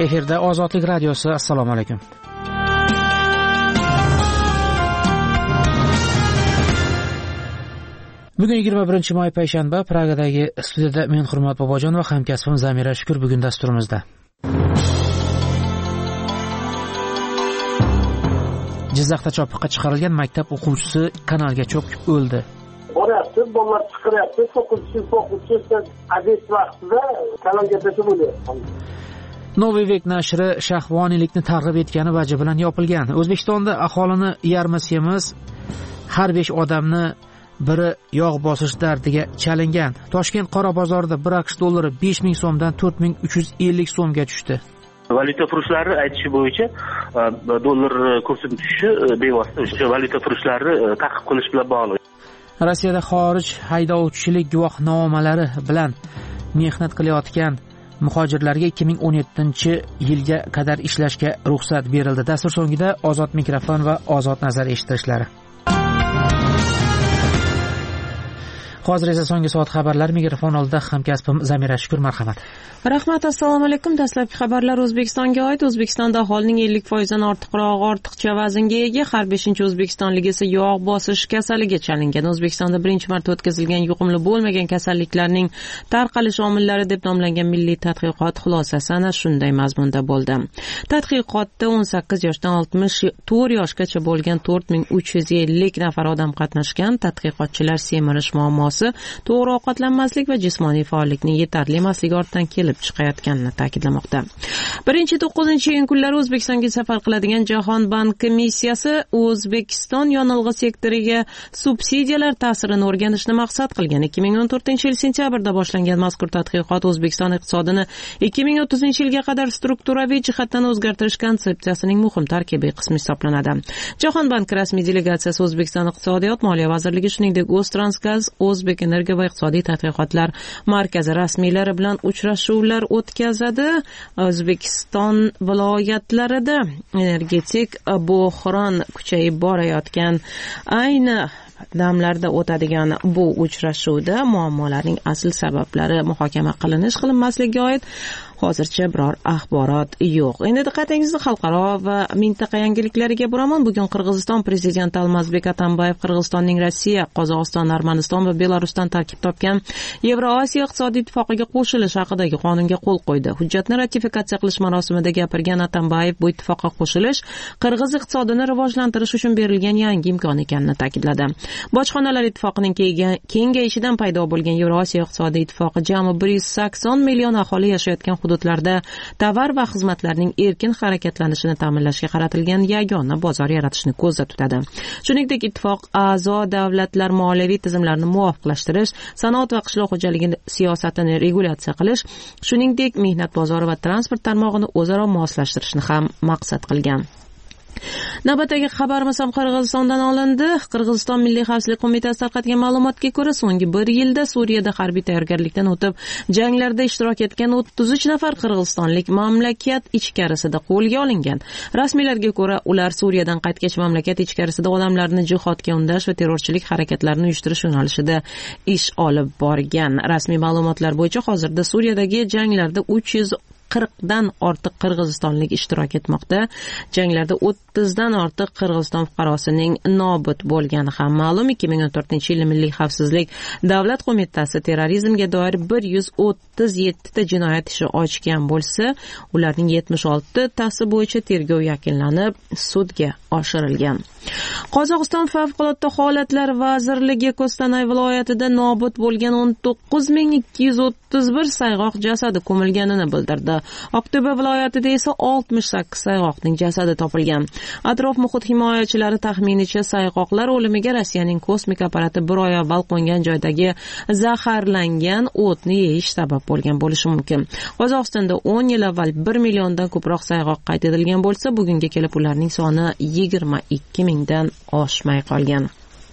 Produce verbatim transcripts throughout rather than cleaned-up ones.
Efirda Ozodlik radiosi. Assalomu alaykum. Bugun yigirma birinchi may payshanba. Pragadagi studiyada men Hurmat Bobojon va hamkasbim Zamira Shukur bugun dasturimizda. Jizzaxda chopiqqa chiqarilgan maktab o'quvchisi kanalga cho'kib o'ldi. Boryapti, bolalar chiqaryapti, so'quvchi, so'quvchi aziz vaqtida kanalga tushib o'lyapti. Novoy Vek nashri shahvoniylikni targ'ib etgani vaji bilan yopilgan. O'zbekistonda aholini yarmi semiz, har besh odamni biri yog' bosish dardiga chalingan. Toshkent qora bozorida bir aqsh dollari besh ming so'mdan to'rt ming uch yuz ellik so'mga tushdi. Valyutafurushlarning aytishi bo'yicha dollar kursining tushishi bevosita o'sha valyutafurushlarni ta'qib qilish bilan bog'liq. Rossiyada xorij haydovchilik guvohnomalari bilan mehnat qilayotgan muhojirlarga ikki ming o'n yettinchi yilga qadar ishlashga ruxsat berildi. Dastur so'ngida ozod mikrofon va ozod nazar eshittirishlari. Hozir esa so'nggi soat xabarlar mikrofon oldida hamkasbim Zamira Shukur, marhamat. Rahmat, assalomu alaykum. Dastlabki xabarlar O'zbekistonga oid. O'zbekistonda aholining ellik foizdan ortiqroq ortiqcha vaznga ega har beshinchi o'zbekistonlik esa yog' bosish kasaliga chalingan. O'zbekistonda birinchi marta o'tkazilgan yuqumli bo'lmagan kasalliklarning tarqalish omillari deb nomlangan milliy tadqiqot xulosasi ana shunday mazmunda bo'ldi. Tadqiqotda o'n sakkiz yoshdan oltmish to'rt yoshgacha bo'lgan to'rt ming uch yuz ellik nafar odam qatnashgan. Tadqiqotchilar semirish muammosi, to'g'ri ovqatlanmaslik va jismoniy faollikning yetarli emasligi ortidan kelib chiqayotganini ta'kidlamoqda. birinchi to'qqizinchi iyun kunlari O'zbekistonga safar qiladigan Jahon banki missiyasi O'zbekiston yonilg'i sektoriga subsidiyalar ta'sirini o'rganishni maqsad qilgan. ikki ming o'n to'rtinchi yil sentyabrda boshlangan mazkur tadqiqot O'zbekiston iqtisodini ikki ming o'ttizinchi yilga qadar strukturaviy jihatdan o'zgartirish konsepsiyasining muhim tarkibiy qismi hisoblanadi. Jahon banki rasmiy delegatsiyasi O'zbekiston iqtisodiyot moliya vazirligi, shuningdek O'ztransgaz, O'zbek energiya va iqtisodiy tadqiqotlar markazi rasmiylari bilan uchrashuvlar o'tkazadi. O'zbekiston viloyatlarida energetik bo'hron kuchayib borayotgan ayni damlarda o'tadigan bu uchrashuvda muammolarning asl sabablari muhokama qilinish qilinmasligiga oid hozircha biror axborot yo'q. Endi diqqatingizni xalqaro va mintaqa yangiliklariga buraman. Bugun Qirg'iziston prezidenti Almazbek Atambayev Qirg'izistonning Rossiya, Qozog'iston, Armaniston va Belarusdan tarkib topgan Yevrosiyo iqtisodiy ittifoqiga qo'shilish haqidagi qonunga qo'l qo'ydi. Hujjatni ratifikatsiya qilish marosimida gapirgan Atambayev bu ittifoqqa qo'shilish Qirg'iz iqtisodini rivojlantirish uchun berilgan yangi imkon ekanini ta'kidladi. Bojxonalar ittifoqining kengayishidan paydo bo'lgan Yevrosiyo iqtisodiy ittifoqi jami bir yuz sakson million aholi yashayotgan hududlarda tovar va xizmatlarning erkin harakatlanishini ta'minlashga qaratilgan yagona bozor yaratishni ko'zda tutadi. Shuningdek, ittifoq a'zo davlatlar moliyaviy tizimlarini muvofiqlashtirish, sanoat va qishloq xo'jaligi siyosatini regulyatsiya qilish, shuningdek mehnat bozori va transport tarmog'ini o'zaro moslashtirishni ham maqsad qilgan. Navbatdagi xabarimiz ham Qirg'izistondan olindi. Qirg'iziston Milliy xavfsizlik qo'mitasi tarqatgan ma'lumotga ko'ra, so'nggi bir yilda Suriyada harbiy tayyorgarlikdan o'tib, janglarda ishtirok etgan o'ttiz uch nafar qirg'izistonlik mamlakat ichkarisida qo'lga olingan. Rasmiylarga ko'ra, ular Suriyadan qaytgach mamlakat ichkarisida odamlarni jihodga undash va terrorchilik harakatlarini uyushtirish yo'nalishida ish olib borgan. Rasmiy ma'lumotlar bo'yicha hozirda Suriyadagi janglarda uch yuz qirqdan ortiq qirg'izistonlik ishtirok etmoqda. Janglarda o'ttizdan ortiq Qirg'iziston fuqarosining nobud bo'lgani ham ma'lum. ikki ming o'n to'rtinchi yil Milliy xavfsizlik davlat qo'mitasi terrorizmga doir bir yuz o'ttiz yetti ta jinoyat ishi ochgan bo'lsa, ularning yetmish olti tasi bo'yicha tergov yakunlanib, sudga oshirilgan. Qozog'iston favqulodda holatlar vazirligi Kostanay viloyatida nobud bo'lgan o'n to'qqiz ming ikki yuz o'ttiz bir sayg'oq jasadi ko'milganini bildirdi. Aqto'be viloyatida esa oltmish sakkiz sayg'oqning jasadi topilgan. Atrof muhit himoyachilari taxminicha sayg'oqlar o'limiga Rossiyaning kosmik apparati bir oy avval qo'ngan joydagi zaharlangan o'tni yeyish sabab bo'lgan bo'lishi mumkin. Qozog'istonda o'n yil avval bir milliondan ko'proq sayg'oq qayd etilgan bo'lsa, bugunga kelib ularning soni yigirma ikki mingdan oshmay qolgan.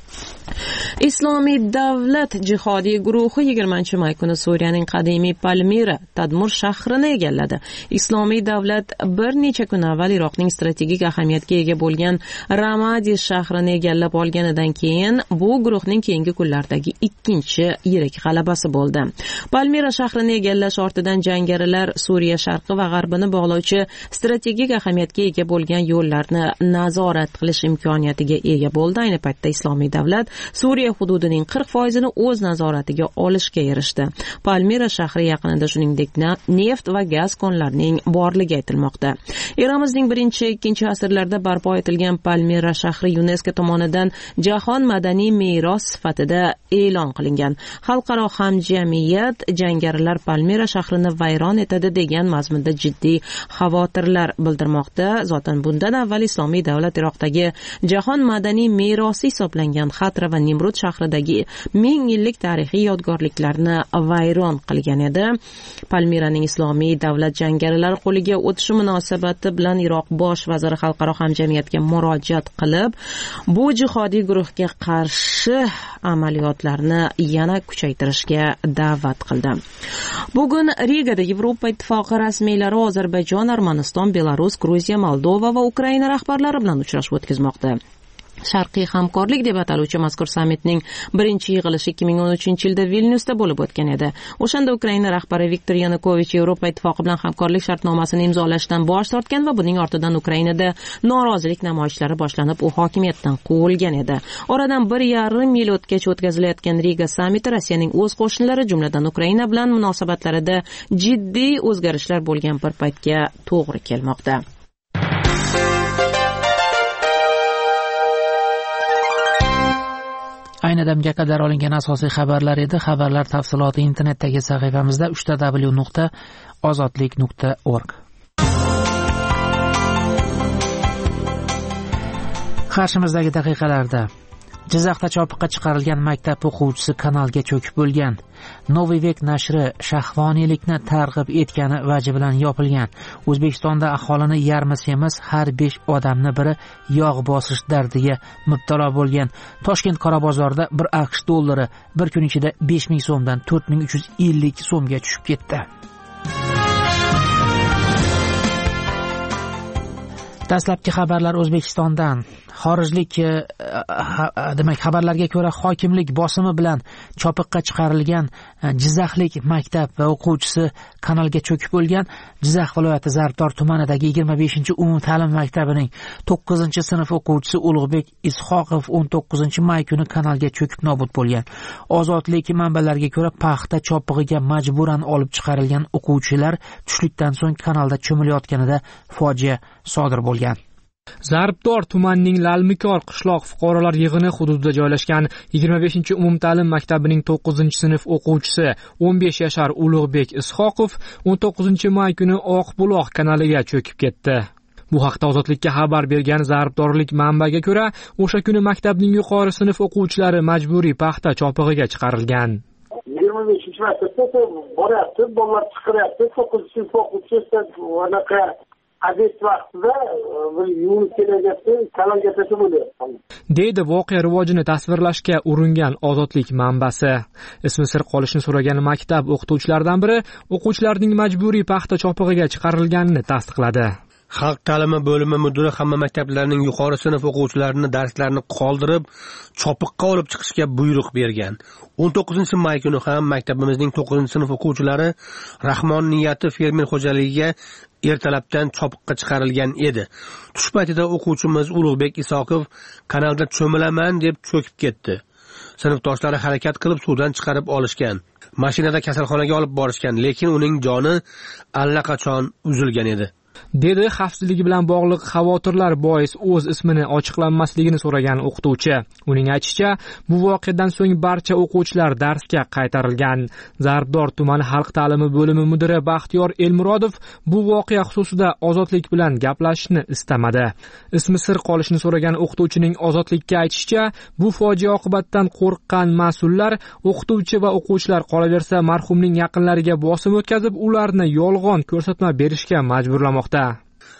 Islomiy davlat jihodiy guruhi yigirmanchi may kuni Suriyaning qadimiy Palmira Tadmur shahrini egalladi. Islomiy davlat bir necha kun avval Iroqning strategik ahamiyatga ega bo'lgan Ramadi shahrini egallab olganidan keyin bu guruhning keyingi kunlardagi ikkinchi yirik g'alabasi bo'ldi. Palmira shahrini egallash ortidan jangarilar Suriya sharqi va g'arbini bog'lovchi strategik ahamiyatga ega bo'lgan yo'llarni nazorat qilish imkoniyatiga ega bo'ldi. Ayni paytda Islomiy davlat Suriya hududining qirq foizini o'z nazoratiga olishga erishdi. Palmira shahri yaqinida shuningdek neft va gaz konlarining borligi aytilmoqda. Eramizning birinchi ikkinchi asrlarda barpo etilgan Palmira shahri UNESCO tomonidan jahon madaniy meros sifatida e'lon qilingan. Xalqaro hamjamiyat jangarilar Palmira shahrini vayron etadi degan mazmunda jiddiy xavotirlar bildirmoqda. Zotan bundan avval Islomiy davlat Iroqdagi jahon madaniy merosi hisoblangan Xatra va Nimrud shahridagi ming yillik tarixiy yodgorliklarni vayron qilgan edi. Palmiraning Islomiy davlat jangarilari qo'liga o'tishi munosabati bilan Iroq bosh vaziri xalqaro hamjamiyatga murojaat qilib, bu jihodiy guruhga qarshi amaliyotlarni yana kuchaytirishga da'vat qildi. Bugun Rigada Yevropa ittifoqi rasmiylari Ozarbayjon, Armaniston, Belarus, Gruziya, Moldova va Ukraina rahbarlari bilan uchrashuv o'tkazmoqda. Sharqiy hamkorlik deb ataluvchi mazkur sammitning birinchi yig'ilishi ikki ming o'n uchinchi yilda Vilnyusda bo'lib o'tgan edi. O'shanda Ukraina rahbari Viktor Yanukovich Yevropa ittifoqi bilan hamkorlik shartnomasini imzolashdan bosh tortgan va buning ortidan Ukrainada norozilik namoyishlari boshlanib, u hokimiyatdan quvilgan edi. Oradan bir yarim yil o'tgach o'tkazilayotgan Riga sammiti Rossiyaning o'z qo'shnilari, jumladan Ukraina bilan munosabatlarida jiddiy o'zgarishlar bo'lgan bir paytga to'g'ri kelmoqda. Ayni damga qadar olingan asosiy xabarlar edi. Xabarlar tafsiloti internetdagi sahifamizda uch w nuqta ozodlik nuqta org. Qarshimizdagi daqiqalarda Jizzaxda chopiqqa chiqarilgan maktab o'quvchisi kanalga cho'kib bo'lgan. Noviy vek nashri shahvoniylikni targ'ib etgani vaji bilan yopilgan. O'zbekistonda aholini yarmi semiz har besh odamni biri yog' bosish dardiga mubtalo bo'lgan. Toshkent Qorabozorda bir AQSh dollari bir kun ichida besh ming so'mdan to'rt ming uch yuz ellik so'mga tushib ketdi. Dastlabki xabarlar O'zbekistondan. Xorijlik demak xabarlarga ko'ra hokimlik bosimi bilan chopiqqa chiqarilgan Jizzaxlik maktab va o'quvchisi kanalga cho'kib bo'lgan. Jizzax viloyati Zarbdor tumanidagi yigirma beshinchi umumta'lim maktabining to'qqizinchi sinf o'quvchisi Ulug'bek Ishoqov o'n to'qqizinchi may kuni kanalga cho'kib nobud bo'lgan. Ozodlik manbalariga ko'ra paxta chopig'iga majburan olib chiqarilgan o'quvchilar tushlikdan so'ng kanalda cho'milayotganida fojia sodir bo'lgan. Zarbdor tumanining Lalmikor qishloq fuqarolar yig'ini hududida joylashgan yigirma beshinchi umumta'lim maktabining to'qqizinchi sinf o'quvchisi o'n besh yashar Ulug'bek Ishoqov o'n to'qqizinchi may kuni Oqbuloq kanaliga cho'kib ketdi. Bu haqda Ozodlikka xabar bergan zarbdorlik manbaga ko'ra, o'sha kuni maktabning yuqori sinf o'quvchilari majburiy paxta chopig'iga chiqarilgan. yigirma beshinchi maktabda boryapti, bolalar chiqaryapti, to'qqizinchi sinf o'quvchisi anaqa aziz vaqtida bir yuvinib kelajakda kanalga tashlab bo'lyapti. Deydi voqea rivojini tasvirlashga uringan Ozodlik manbasi. Ismi sir qolishini so'ragan maktab o'qituvchilaridan biri o'quvchilarning majburiy paxta chopig'iga chiqarilganini tasdiqladi. Xalq ta'limi bo'limi mudiri hamma maktablarning yuqori sinf o'quvchilarini darslarni qoldirib, chopiqqa olib chiqishga buyruq bergan. o'n to'qqizinchi may kuni ham maktabimizning to'qqizinchi sinf o'quvchilari Rahmon niyati fermer xo'jaligiga ertalabdan chopiqqa chiqarilgan edi. Tush paytida o'quvchimiz Ulug'bek Isoqov kanalda cho'milaman deb cho'kib ketdi. Sinfdoshlari harakat qilib suvdan chiqarib olishgan. Mashinada kasalxonaga olib borishgan, lekin uning joni allaqachon uzilgan edi. Dedi xavfsizligi bilan bog'liq xavotirlar bois o'z ismini ochiqlanmasligini so'ragan o'qituvchi. Uning aytishicha, bu voqeadan so'ng barcha o'quvchilar darsga qaytarilgan. Zarbdor tumani xalq ta'limi bo'limi mudiri Baxtiyor Elmurodov bu voqea xususida Ozodlik bilan gaplashishni istamadi. Ismi sir qolishini so'ragan o'qituvchining Ozodlikka aytishicha, bu fojia oqibatidan qo'rqqan mas'ullar o'qituvchi va o'quvchilar qolaversa marhumning yaqinlariga bosim o'tkazib, ularni yolg'on ko'rsatma berishga majburlamoqda.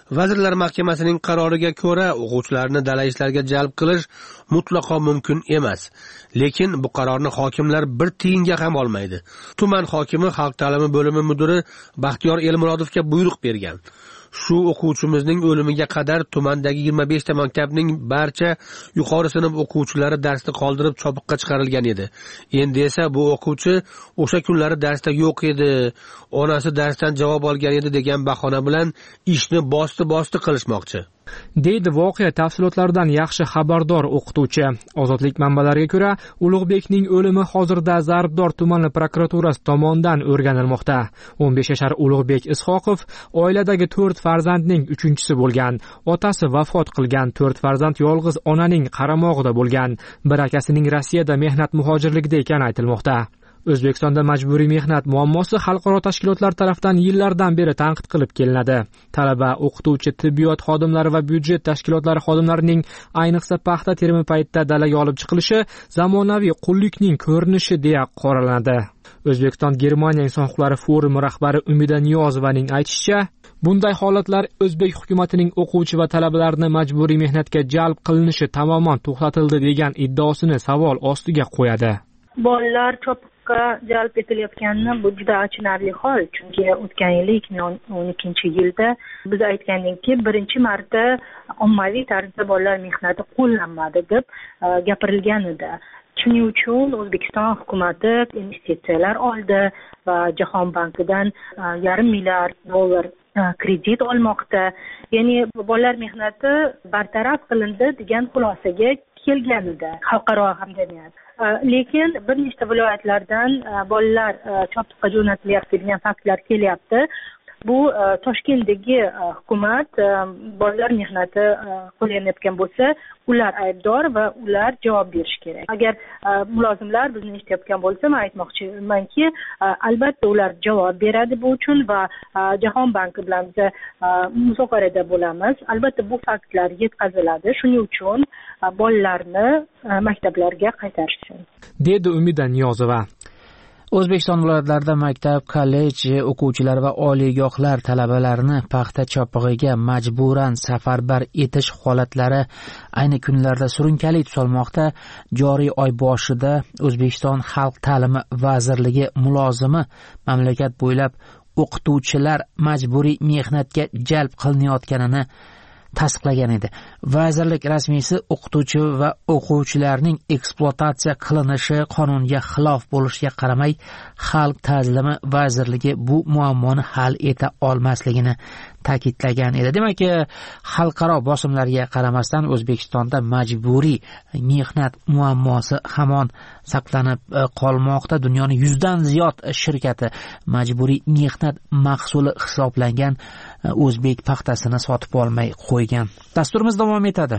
Vazirlar Mahkamasining qaroriga ko'ra, o'quvchilarni dala ishlarga jalb qilish mutlaqo mumkin emas. Lekin bu qarorni hokimlar bir tiyinga ham olmaydi. Tuman hokimi Xalq ta'limi bo'limi mudiri Baxtiyor Elmurodovga buyruq bergan. Shu o'quvchimizning o'limiga qadar tumandagi yigirma besh ta maktabning barcha yuqori sinf o'quvchilari darsni qoldirib chopiqqa chiqarilgan edi. Endi esa bu o'quvchi o'sha kunlari darsda yo'q edi, onasi darsdan javob olgan edi degan bahona bilan ishni bosti-bosti qilishmoqchi. deydi voqea tafsilotlaridan yaxshi xabardor o'qituvchi. Ozodlik manbalariga ko'ra, Ulug'bekning o'limi hozirda Zarbdor tumani prokuraturasi tomonidan o'rganilmoqda. o'n besh yashar Ulug'bek Ishoqov oiladagi to'rt farzandning uchinchisi bo'lgan. Otasi vafot qilgan, to'rt farzand yolg'iz onaning qaramog'ida bo'lgan. Bir akasining Rossiyada mehnat muhojirligida ekani aytilmoqda. O'zbekistonda majburiy mehnat muammosi xalqaro tashkilotlar tomonidan yillardan beri tanqid qilib kelinadi. Talaba, o'qituvchi, tibbiyot xodimlari va byudjet tashkilotlari xodimlarining ayniqsa paxta terimi paytida dalaga olib chiqilishi zamonaviy qullikning ko'rinishi deya qoralanadi. O'zbekiston Germaniya inson huquqlari forumi rahbari Umida Niyozovaning aytishicha, bunday holatlar o'zbek hukumatining o'quvchi va talabalarni majburiy mehnatga jalb qilinishi tamoman to'xtatildi degan iddaosini savol ostiga qo'yadi. Bolalar chopiqqa jalb etilayotgani bu juda achinarli hol, chunki o'tgan yil ikki ming o'n ikkinchi yilda biz aytgandikki, birinchi marta ommaviy tarzda bolalar mehnati qo'llanmadi deb gapirilgan edi. Shuning uchun O'zbekiston hukumati investitsiyalar oldi va Jahon bankidan yarim milliard dollar kredit olmoqda. Ya'ni bolalar mehnati bartaraf qilindi degan xulosaga kelgan edi xalqaro hamjamiyat. Lekin bir nechta viloyatlardan bolalar chopiqqa jo'natilyapti degan faktlar kelyapti. Bu Toshkentdagi hukumat bolalar mehnati qo'llanayotgan bo'lsa, ular aybdor va ular javob berishi kerak. Agar mulozimlar bizni eshitayotgan bo'lsa, men aytmoqchimanki, albatta ular javob beradi bu uchun va Jahon banki bilan biz muzokarada bo'lamiz. Albatta bu faktlar yetkaziladi. Shuning uchun bolalarni maktablarga qaytarishsin, dedi Umida Niyozova. O'zbekiston viloyatlarida maktab, kollej o'quvchilari va oliygohlar talabalarini paxta chopig'iga majburan safarbar etish holatlari ayni kunlarda surunkali tus olmoqda. Joriy oy boshida O'zbekiston Xalq ta'limi vazirligi mulozimi mamlakat bo'ylab o'qituvchilar majburiy mehnatga jalb qilinayotganini tasdiqlagan edi. Vazirlik rasmiysi o'qituvchi va o'quvchilarning ekspluatatsiya qilinishi qonunga xilof bo'lishiga qaramay, Xalq ta'limi vazirligi bu muammoni hal eta olmasligini ta'kidlagan edi. Demak, xalqaro bosimlarga qaramasdan O'zbekistonda majburiy mehnat muammosi hamon saqlanib qolmoqda. Dunyoning yuzdan ziyod shirkati majburiy mehnat mahsuli hisoblangan o'zbek paxtasini sotib olmay qo'ygan. Dasturimiz davom etadi.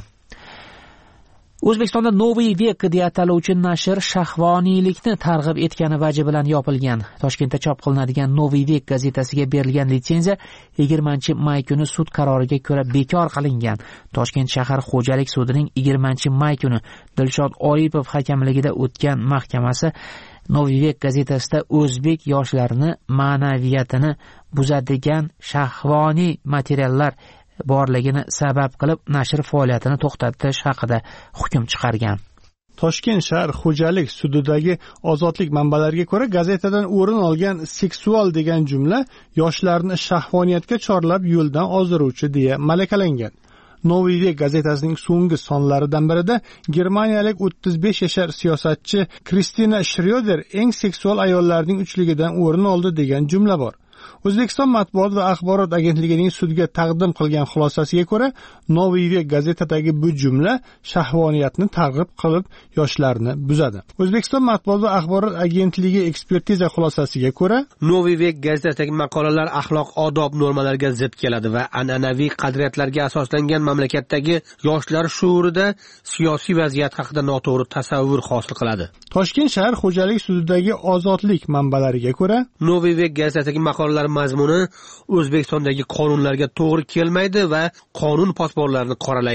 O'zbekistonda Noviy vek deya ataluvchi nashr shahvoniylikni targ'ib etgani vaji bilan yopilgan. Toshkentda chop qilinadigan Noviy vek gazetasiga berilgan litsenziya yigirmanchi may kuni sud qaroriga ko'ra bekor qilingan. Toshkent shahar xo'jalik sudining yigirmanchi may kuni Dilshod Oripov hakamligida o'tgan mahkamasi Noviy vek gazetasida o'zbek yoshlarini ma'naviyatini buzadigan shahvoniy materiallar borligini sabab qilib nashr faoliyatini to'xtatish haqida hukm chiqargan. Toshkent shahar xo'jalik sudidagi ozodlik manbalariga ko'ra, gazetadan o'rin olgan seksual degan jumla yoshlarni shahvoniyatga chorlab yo'ldan ozdiruvchi deya malakalangan. Noviy vek gazetasining so'nggi sonlaridan birida germaniyalik o'ttiz besh yashar siyosatchi Kristina Schröder eng seksual ayollarning uchligidan o'rin oldi degan jumla bor. O'zbekiston matbuot va axborot agentligining sudga taqdim qilgan xulosasiga ko'ra, Noviy vek gazetadagi bu jumla shahvoniyatni targ'ib qilib yoshlarni buzadi. O'zbekiston matbuot va axborot agentligi ekspertiza xulosasiga ko'ra, Noviy vek gazetadagi maqolalar axloq odob normalariga zid keladi va an'anaviy qadriyatlarga asoslangan mamlakatdagi yoshlar shuurida siyosiy vaziyat haqida noto'g'ri tasavvur hosil qiladi. Toshkent shahar xo'jalik sudidagi ozodlik manbalariga ko'ra, Noviy vek gazetadagi maqolalar mazmuni O'zbekistondagi qonunlarga to'g'ri kelmaydi va qonun posbonlarini qoralaydi.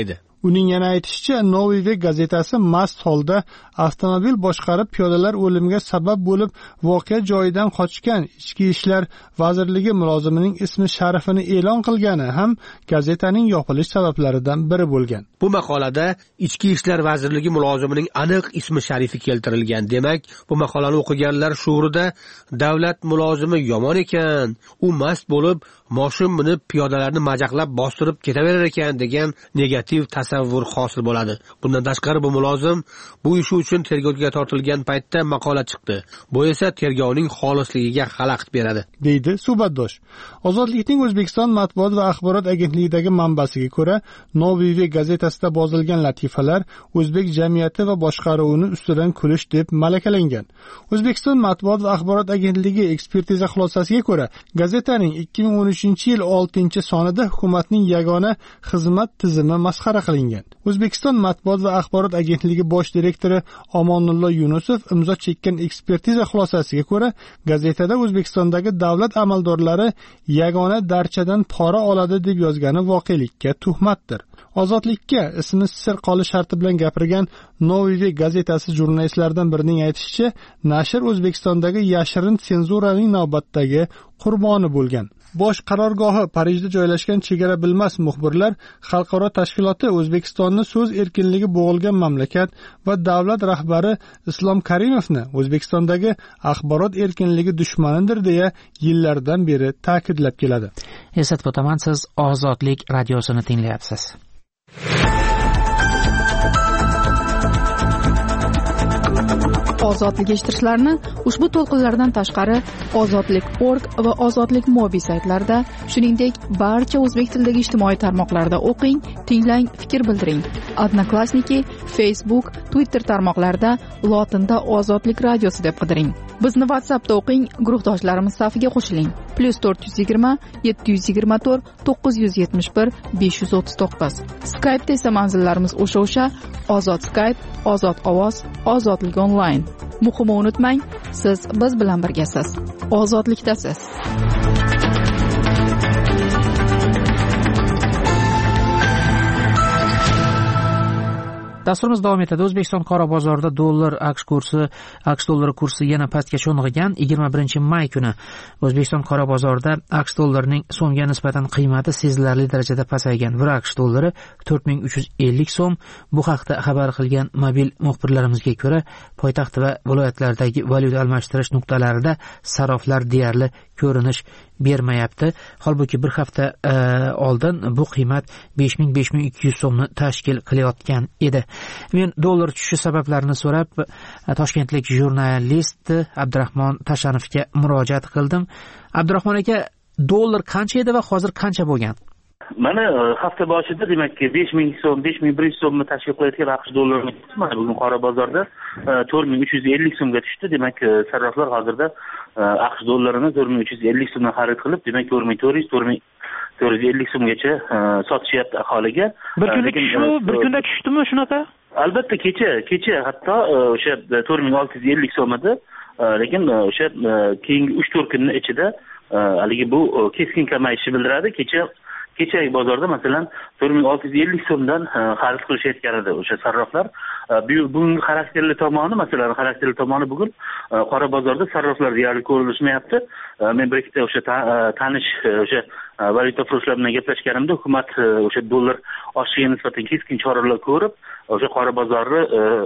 Uning yana aytishicha, Novy Vek gazetasi mast holda avtomobil boshqarib piyodalar o'limiga sabab bo'lib voqea joyidan qochgan Ichki ishlar vazirligi mulozimining ismi sharifini e'lon qilgani ham gazetaning yopilish sabablaridan biri bo'lgan. Bu maqolada Ichki ishlar vazirligi mulozimining aniq ismi sharifi keltirilgan. Demak, bu maqolani o'qiganlar shuurida davlat mulozimi yomon ekan, u mast bo'lib moshin minib piyodalarni majaqlab bostirib ketaverar ekan degan negativ tasavvur hosil bo'ladi. Bundan tashqari bu mulozim bu ishi uchun tergovga tortilgan paytda maqola chiqdi. Bu esa tergovning xolisligiga xalaqit beradi, deydi suhbatdosh. Ozodlikning O'zbekiston matbuot va axborot agentligidagi manbasiga ko'ra, Novy Vek gazetasida yozilgan latifalar o'zbek jamiyati va boshqaruvini ustidan kulish deb malakalangan. O'zbekiston matbuot va axborot agentligi ekspertiza xulosasiga ko'ra, gazetaning ikki ming o'n uchinchi yil oltinchi sonida hukumatning yagona xizmat tizimi masxara qilingan. O'zbekiston matbuot va axborot agentligi bosh direktori Omonullo Yunusov imzo chekkan ekspertiza xulosasiga ko'ra, gazetada O'zbekistondagi davlat amaldorlari yagona darchadan pora oladi deb yozgani voqelikka tuhmatdir. Ozodlikka ismi sir qolish sharti bilan gapirgan Novy Vek gazetasi jurnalistlaridan birining aytishicha, nashr O'zbekistondagi yashirin senzuraning navbatdagi qurboni bo'lgan. Bosh qarorgohi Parijda joylashgan chegara bilmas muxbirlar xalqaro tashkiloti O'zbekistonni so'z erkinligi bo'g'ilgan mamlakat va davlat rahbari Islom Karimovni O'zbekistondagi axborot erkinligi dushmanidir deya yillardan beri ta'kidlab keladi. Eslatib o'taman, siz Ozodlik radiosini tinglayapsiz. Ozodlik eshittirishlarni ushbu to'lqinlardan tashqari ozodlik nokta org va ozodlik mobi saytlarida, shuningdek barcha o'zbek tilidagi ijtimoiy tarmoqlarda o'qing, tinglang, fikr bildiring. Odnoklassniki, Facebook, Twitter tarmoqlarida lotinda Ozodlik radiosi deb qidiring. Bizni WhatsAppda o'qing, guruhdoshlarimiz safiga qo'shiling. plus to'rt yuz yigirma yetti yuz yigirma to'rt to'qqiz yuz yetmish bir besh yuz o'ttiz to'qqiz. Skype'da esa manzillarimiz o'sha-o'sha: Ozod Skype, Ozod ovoz, Ozodlik onlayn. Muhimi unutmang, siz biz bilan birgasiz. Ozodlikdasiz. Dasturimiz davom etadi. O'zbekiston qora bozorida dollar AQSh kursi, AQSh dollari kursi yana pastga sho'ng'igan. yigirma birinchi may kuni O'zbekiston qora bozorida AQSh dollarining so'mga nisbatan qiymati sezilarli darajada pasaygan. bir AQSh dollari to'rt ming uch yuz ellik so'm. Bu haqda xabar qilgan mobil muxbirlarimizga ko'ra, poytaxt va viloyatlardagi valyuta almashtirish nuqtalarida saroflar deyarli ko'rinish bermayapti. Holbuki bir hafta e, oldin bu qiymat besh ming besh ming ikki yuz so'mni tashkil qilayotgan edi. Men dollar tushishi sabablarini so'rab toshkentlik jurnalist Abdurahmon Tashanovga murojaat qildim. Abdurahmon aka, dollar qancha edi va hozir qancha bo'lgan? Mana hafta boshida demakki besh ming so'm, besh ming bir yuz so'mni tashkil qilayotgan AQSh dollarining mana bugun qora bozorda to'rt ming uch yuz ellik so'mga tushdi. Demak, sarraflar hozirda AQSh dollarini to'rt ming uch yuz ellik so'mdan xarid qilib, demak to'rt ming to'rt yuz to'rt ming to'rt yuz ellik so'mgacha sotishyapti aholiga. Bir kunda tushdi, bir kunda tushdimi shunaqa? Albatta kecha, kecha hatto o'sha to'rt ming olti yuz ellik so'm edi. Lekin o'sha keyingi uch to'rt kunning ichida haligi bu keskin kamayishni bildiradi. Kecha kechagi bozorda masalan to'rt ming olti yuz ellik so'mdan xarid qilishayotgan edi o'sha sarraflar. Bugungi xarakterli tomoni, masalan xarakterli tomoni bugun qora bozorda sarraflar deyarli ko'rilmayapti. Men bir ikkita o'sha tanish o'sha valyutafurushlar bilan gaplashganimda, hukumat o'sha dollar oshishiga nisbatan keskin choralar ko'rib, o'sha qora bozorni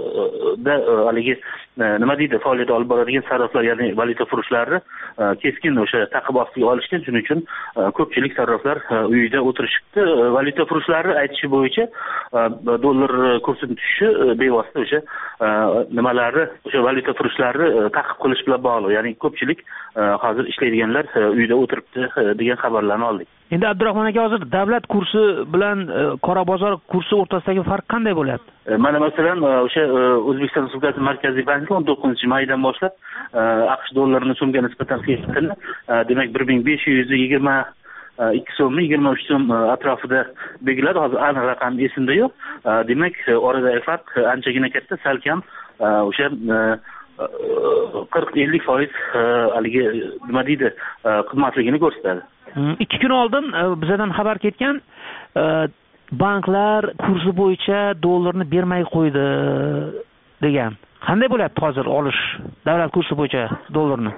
da haligi nima deydi, faoliyat olib boradigan sarraflar, ya'ni valyutafurushlarni keskin o'sha taqib ostiga olishgan. Shuning uchun ko'pchilik sarraflar uyida o'tirishibdi. Valyutafurushlari aytishi bo'yicha dollar kursining tushishi bevosita o'sha nimalari, o'sha valyutafurushlari taqib qilish bilan bog'liq. Ya'ni ko'pchilik hozir ishlaydiganlar uyida o'tiribdi degan xabarlarni oldik. Endi Abdurahmon aka, hozir davlat kursi bilan qora bozor kursi o'rtasidagi farq qanday bo'lyapti? Mana masalan o'sha O'zbekiston Respublikasi Markaziy banki o'n to'qqizinchi maydan boshlab AQSh dollarini so'mga nisbatan qiymatini demak bir ming besh yuz yigirma ikki so'mni yigirma uch so'm atrofida belgiladi. Hozir aniq raqam esimda yo'q. Demak, oradagi farq anchagina katta, salkam o'sha qirq ellik foiz haligi nima deydi, qimmatligini ko'rsatadi. ikki kun oldin bizdan xabar ketgan, banklar kursi bo'yicha dollarni bermay qo'ydi degan. Qanday bo'lyapti hozir olish davlat kursi bo'yicha dollarni?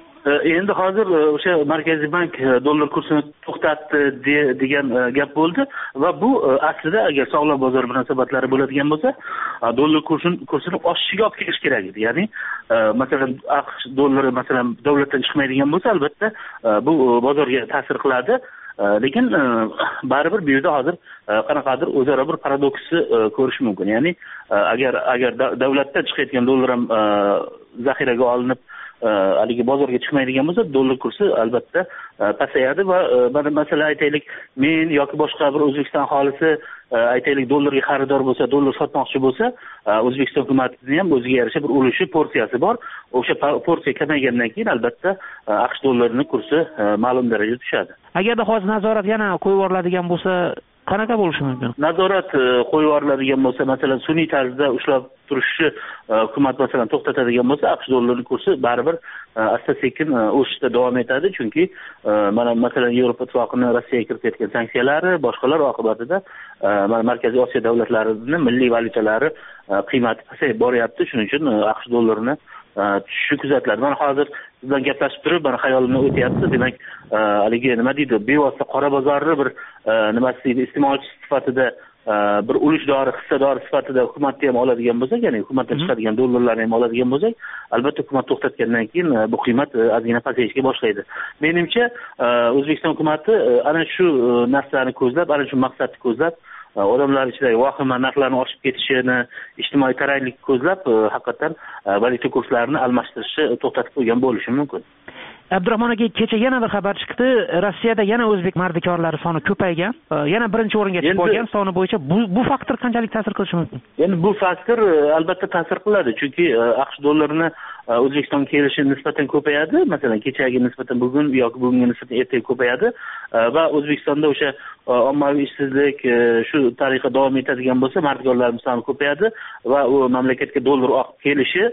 Endi hozir o'sha Markaziy bank dollar kursini to'xtatdi degan gap bo'ldi va bu aslida agar sog'lom bozor munosabatlari bo'ladigan bo'lsa, dollar kursini kursini oshishiga olib kelish kerak edi. Ya'ni masalan AQSh dollari masalan davlatdan chiqmaydigan bo'lsa, albatta bu bozorga ta'sir qiladi. Lekin baribir bu yerda hozir qanaqadir o'zaro bir paradoksni ko'rish mumkin. Ya'ni agar agar davlatdan chiqayotgan dollar ham zaxiraga olinib haligi bozorga chiqmaydigan bo'lsa, dollar kursi albatta pasayadi va mana masalan aytaylik, men yoki boshqa bir O'zbekiston aholisi aytaylik dollarga xaridor bo'lsa, dollar sotmoqchi bo'lsa, O'zbekiston hukumatining ham o'ziga yarasha bir ulushi, porsiyasi bor. O'sha porsiya kamaygandan keyin albatta AQSh dollarining kursi ma'lum darajada tushadi. Agarda hozir nazorat yana qo'yib yuboriladigan bo'lsa, qanaqa bo'lishi mumkin? Nazorat qo'yib yuboriladigan bo'lsa, masalan sun'iy tarzda ushlab turishni hukumat masalan to'xtatadigan bo'lsa, AQSh dollarining kursi baribir asta-sekin o'sishda davom etadi, chunki mana masalan Yevropa ittifoqining Rossiyaga kiritayotgan sanksiyalari, boshqalar oqibatida mana Markaziy Osiyo davlatlarining milliy valyutalari qiymati pasayib boryapti. Shuning uchun AQSh dollarini tushishi kuzatiladi. Mana hozir sizdan gaplashib turib, mana hayolimdan o'tyapti. Demak, haligi nima deydi, bevosita qora bozorni bir nima deydi, iste'molchi sifatida bir ulushdori, hissadori sifatida hukumatni ham oladigan bo'lsak, ya'ni hukumatdan chiqadigan dollarlarni ham oladigan bo'lsak, albatta hukumat to'xtatgandan keyin bu qiymat ozgina pasayishga boshlaydi. Menimcha, O'zbekiston hukumati ana shu narsani ko'zlab, ana shu maqsadni ko'zlab, odamlar ichidagi vahima narxlarning oshib ketishini, ijtimoiy taranglik ko'zlab, haqiqatan valyuta kurslarini almashtirishni to'xtatib qo'ygan bo'lishi mumkin. Abdurahmon aka, kecha yana bir xabar chiqdi. Rossiyada yana o'zbek mardikorlari soni ko'paygan. Yana birinchi o'ringa chiqib olgan soni bo'yicha bu bu faktor qanchalik ta'sir qilishi mumkin? Endi bu faktor albatta ta'sir qiladi, chunki AQSh dollarini O'zbekistonga kelishi nisbatan ko'payadi. Masalan, kechaga nisbatan bugun yoki bugunga nisbatan ertaga ko'payadi va O'zbekistonda o'sha ommaviy ishsizlik shu tariqa davom etadigan bo'lsa, mardikorlarimiz soni ko'payadi va u mamlakatga dollar oqib kelishi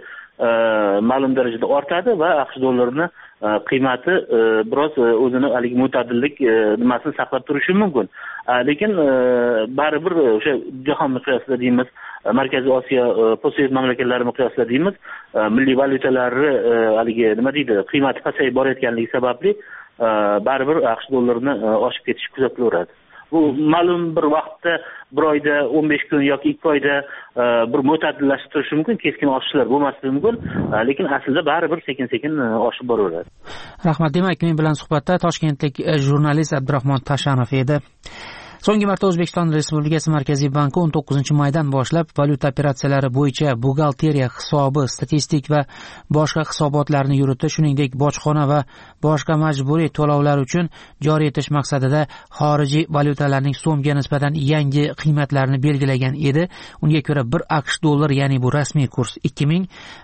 ma'lum darajada ortadi va AQSh dollarini qiymati biroz o'zini haligi mo'tadillik nimasini saqlab turishi mumkin. Lekin baribir o'sha jahon miqyosida deymiz, Markaziy Osiyo postsovet mamlakatlari miqyosida deymiz, milliy valyutalari haligi nima deydi, qiymati pasayib borayotganligi sababli baribir AQSh dollarini oshib ketishi kuzatilaveradi. Bu ma'lum bir vaqtda, bir oyda, o'n besh kun yoki ikki oyda bir mo'tadillashib turishi mumkin, keskin oshishlar bo'lmasligi mumkin, lekin aslida baribir sekin-sekin oshib boraveradi. Rahmat. Demak, men bilan suhbatda Toshkentlik jurnalist Abdurahmon Tashanov edi. So'nggi marta O'zbekiston Respublikasi Markaziy banki o'n to'qqizinchi maydan boshlab valyuta operatsiyalari bo'yicha buxgalteriya hisobi, statistik va boshqa hisobotlarni yuritib, shuningdek bojxona va boshqa majburiy to'lovlar uchun joriy etish maqsadida xorijiy valyutalarning so'mga nisbatan yangi qiymatlarini belgilagan edi. Unga ko'ra bir AQSh dollar, ya'ni bu rasmiy kurs ikki ming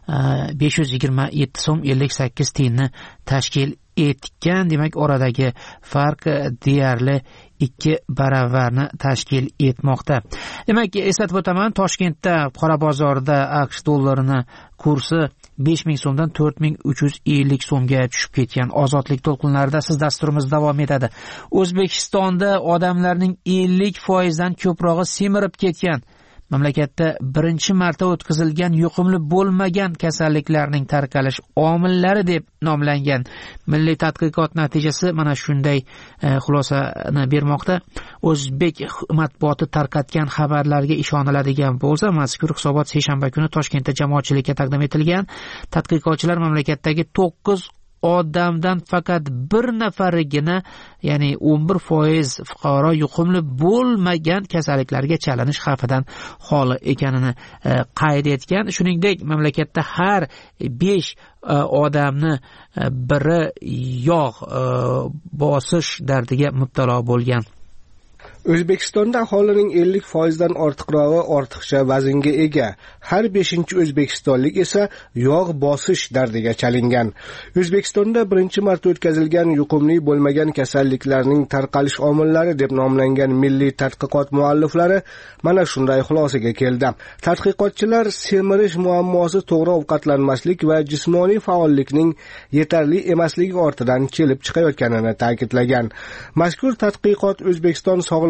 besh yuz yigirma yetti so'm ellik sakkiz tiyinni tashkil etgan. Demak, oradagi farq deyarli ikki baravarni tashkil etmoqda. Demak, eslatib o'taman, Toshkentda qora bozorda AQSh dollarini kursi besh ming so'mdan to'rt ming uch yuz ellik so'mga tushib ketgan. Ozodlik to'lqinlarida siz dasturimiz davom etadi. O'zbekistonda odamlarning ellik foizdan ko'prog'i semirib ketgan. Mamlakatda birinchi marta o'tkazilgan yuqumli bo'lmagan kasalliklarning tarqalish omillari deb nomlangan milliy tadqiqot natijasi mana shunday e, xulosani bermoqda. O'zbek matbuoti tarqatgan xabarlarga ishoniladigan bo'lsa, mazkur hisobot seshanba kuni Toshkentda jamoatchilikka taqdim etilgan. Tadqiqotchilar mamlakatdagi to'qqiz odamdan faqat bir nafarigina, ya'ni o'n bir foiz fuqaro yuqumli bo'lmagan kasalliklarga chalinish xavfidan xoli ekanini e, qayd etgan. Shuningdek, mamlakatda har besh e, odamni e, biri yog' e, bosish dardiga mubtalo bo'lgan. O'zbekistonda aholining ellik foizdan ortiqrog'i ortiqcha vaznga ega. Har beshinchi o'zbekistonlik esa yog' bosish dardiga chalingan. O'zbekistonda birinchi marta o'tkazilgan yuqumli bo'lmagan kasalliklarning tarqalish omillari deb nomlangan milliy tadqiqot mualliflari mana shunday xulosaga keldi. Tadqiqotchilar semirish muammosi to'g'ri ovqatlanmaslik va jismoniy faollikning yetarli emasligi ortidan kelib chiqayotganini ta'kidlagan. Mazkur tadqiqot O'zbekiston Sog'liqni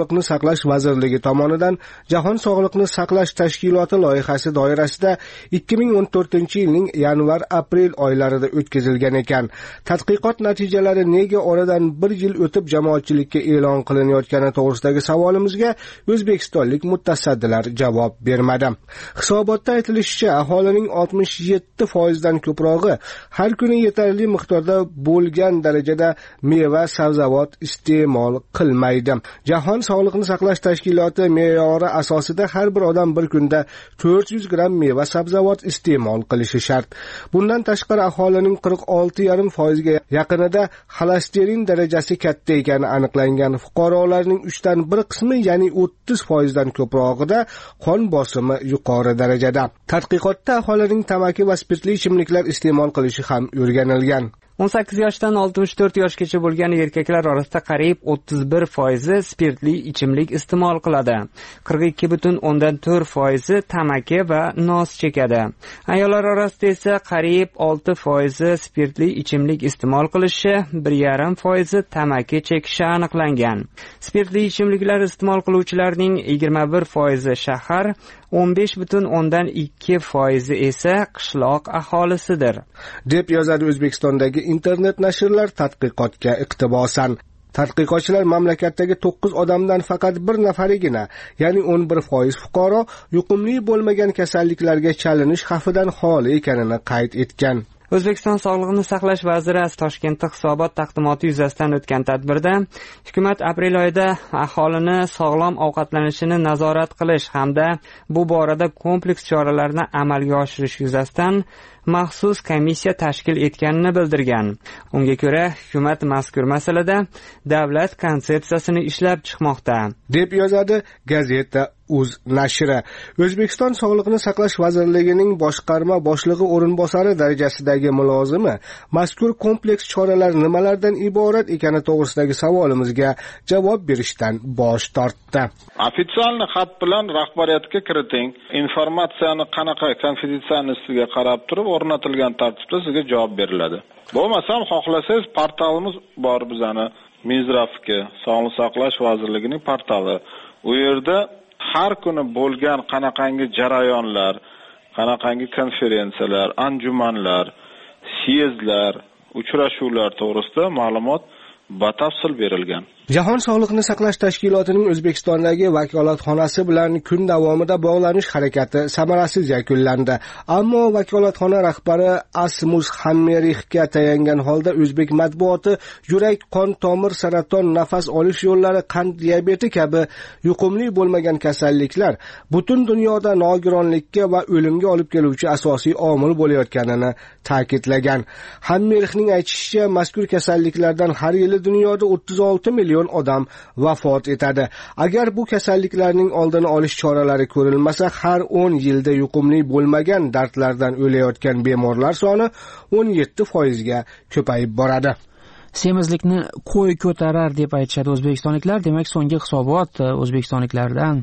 Sog'liqni saqlash vazirligi tomonidan Jahon Sog'liqni saqlash tashkiloti loyihasi doirasida ikki ming o'n to'rtinchi yilning yanvar-aprel oylarida o'tkazilgan ekan. Tadqiqot natijalari nega oradan bir yil o'tib jamoatchilikka e'lon qilinayotgani to'g'risidagi savolimizga o'zbekistonlik mutasaddilar javob bermadi. Hisobotda aytilishicha, aholining oltmish yetti foizdan ko'prog'i har kuni yetarli miqdorda bo'lgan darajada meva sabzavot iste'mol qilmaydi. Jahon Sog'liqni saqlash tashkiloti me'yori asosida har bir odam bir kunda to'rt yuz gramm meva sabzavot iste'mol qilishi shart. Bundan tashqari aholining qirq olti yarim foizga yaqinida xolesterin darajasi katta ekani aniqlangan. Fuqarolarning uchdan bir qismi, ya'ni o'ttiz foizdan ko'prog'ida qon bosimi yuqori darajada. Tadqiqotda aholining tamaki va spirtli ichimliklar iste'mol qilishi ham o'rganilgan. o'n sakkiz yoshdan oltmish to'rt yoshgacha bo'lgan erkaklar orasida qariyb o'ttiz bir foizi spirtli ichimlik iste'mol qiladi. qirq ikki butun o'ndan to'rt foizi tamaki va nos chekadi. Ayollar orasida esa qariyb olti foizi spirtli ichimlik iste'mol qilishi, bir yarim foizi tamaki chekishi aniqlangan. Spirtli ichimliklar iste'mol qiluvchilarning yigirma bir foizi shahar, o'n besh butun o'ndan ikki foizi esa qishloq aholisidir, deb yozadi O'zbekistondagi internet nashrlar tadqiqotga iqtibosan. Tadqiqotchilar mamlakatdagi to'qqiz odamdan faqat bir nafarigina, ya'ni o'n bir foiz fuqaro yuqumli bo'lmagan kasalliklarga chalinish xavfidan xoli ekanini qayd etgan. O'zbekiston Sog'liqni saqlash vaziri Toshkentda hisobot taqdimoti yuzasidan o'tgan tadbirda hukumat aprel oyida aholini sog'lom ovqatlanishini nazorat qilish hamda bu borada kompleks choralarni amalga oshirish yuzasidan maxsus komissiya tashkil etganini bildirgan. Unga ko'ra, hukumat mazkur masalada davlat konsepsiyasini ishlab chiqmoqda, deb yozadi gazeta uz nashri. O'zbekiston Sog'liqni saqlash vazirligining boshqarma boshlig'i o'rinbosari darajasidagi mulozimi mazkur kompleks choralar nimalardan iborat ekani to'g'risidagi savolimizga javob berishdan bosh tortdi. Ofitsialni xat bilan rahbariyatga kiriting. Informatsiyani qanaqa konfidensialligiga qarab turib o'rnatilgan tartibda sizga javob beriladi. Bo'lmasam, xohlasangiz portalimiz bor bizani, Minzdravniki, Sog'liqni saqlash vazirligining portali. U yerda har kuni bo'lgan qanaqangi jarayonlar, qanaqangi konferensiyalar, anjumanlar, syezdlar, uchrashuvlar to'g'risida ma'lumot batafsil berilgan. Jahon Sog'liqni saqlash tashkilotining O'zbekistondagi vakolatxonasi bilan kun davomida bog'lanish harakati samarasiz yakunlandi. Ammo vakolatxona rahbari Asmus Hammerixga tayangan holda o'zbek matbuoti yurak, qon tomir, saraton, nafas olish yo'llari, qand diabeti kabi yuqumli bo'lmagan kasalliklar butun dunyoda nogironlikka va o'limga olib keluvchi asosiy omil bo'layotganini ta'kidlagan. Hammerixning aytishicha, mazkur kasalliklardan har yili dunyoda o'ttiz olti million odam vafot etadi. Agar bu kasalliklarning oldini olish choralari ko'rilmasa, har o'n yilda yuqumli bo'lmagan dardlardan o'layotgan bemorlar soni o'n yetti foizga ko'payib boradi. Semizlikni qo'y ko'tarar deb aytishadi o'zbekistonliklar. Demak, so'nggi hisobot o'zbekistonliklardan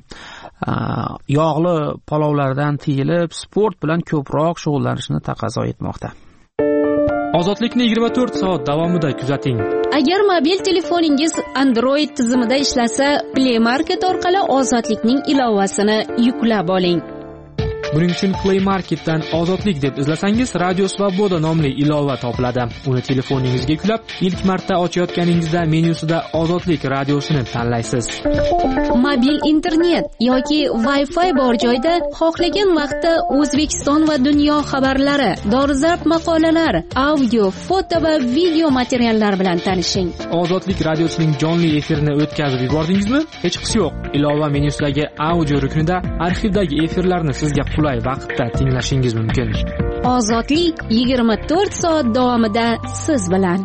yog'li palovlardan tiyilib, sport bilan ko'proq shug'ullanishni taqozo etmoqda. Ozodlikni yigirma to'rt soat davomida kuzating. Agar mobil telefoningiz Android tizimida ishlasa, Play Market orqali Ozodlikning ilovasini yuklab oling. Buning uchun Play Marketdan Ozodlik deb izlasangiz, Radio Svoboda nomli ilova topiladi. Uni telefoningizga yuklab, ilk marta ochayotganingizda menyusida Ozodlik radiosini tanlaysiz. Mobil internet yoki Wi-Fi bor joyda xohlagan vaqtda O'zbekiston va dunyo xabarlari, dolzarb maqolalar, audio, foto va video materiallar bilan tanishing. Ozodlik radiosining jonli efirini o'tkazib yubordingizmi? Hech qisi yo'q. Ilova menyusidagi audio ruknida arxivdagi efirlarni sizga qulay vaqtda tinglashingiz mumkin. Ozodlik yigirma to'rt soat davomida siz bilan.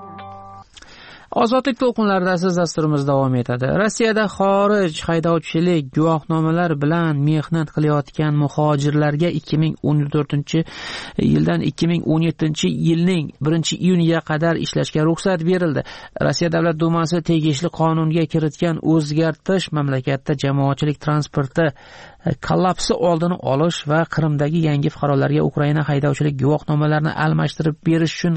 Ozodlik to'lqinlarida siz dasturimiz davom etadi. Rossiyada xorij haydovchilik guvohnomalar bilan mehnat qilayotgan muhojirlarga ikki ming o'n to'rtinchi yildan ikki ming o'n yettinchi yilning birinchi iyuniga qadar ishlashga ruxsat berildi. Rossiya Davlat Dumasi tegishli qonunga kiritgan o'zgartirish mamlakatda jamoatchilik transporti kollapsi oldini olish va Qrimdagi yangi fuqarolarga Ukraina haydovchilik guvohnomalarini almashtirib berish uchun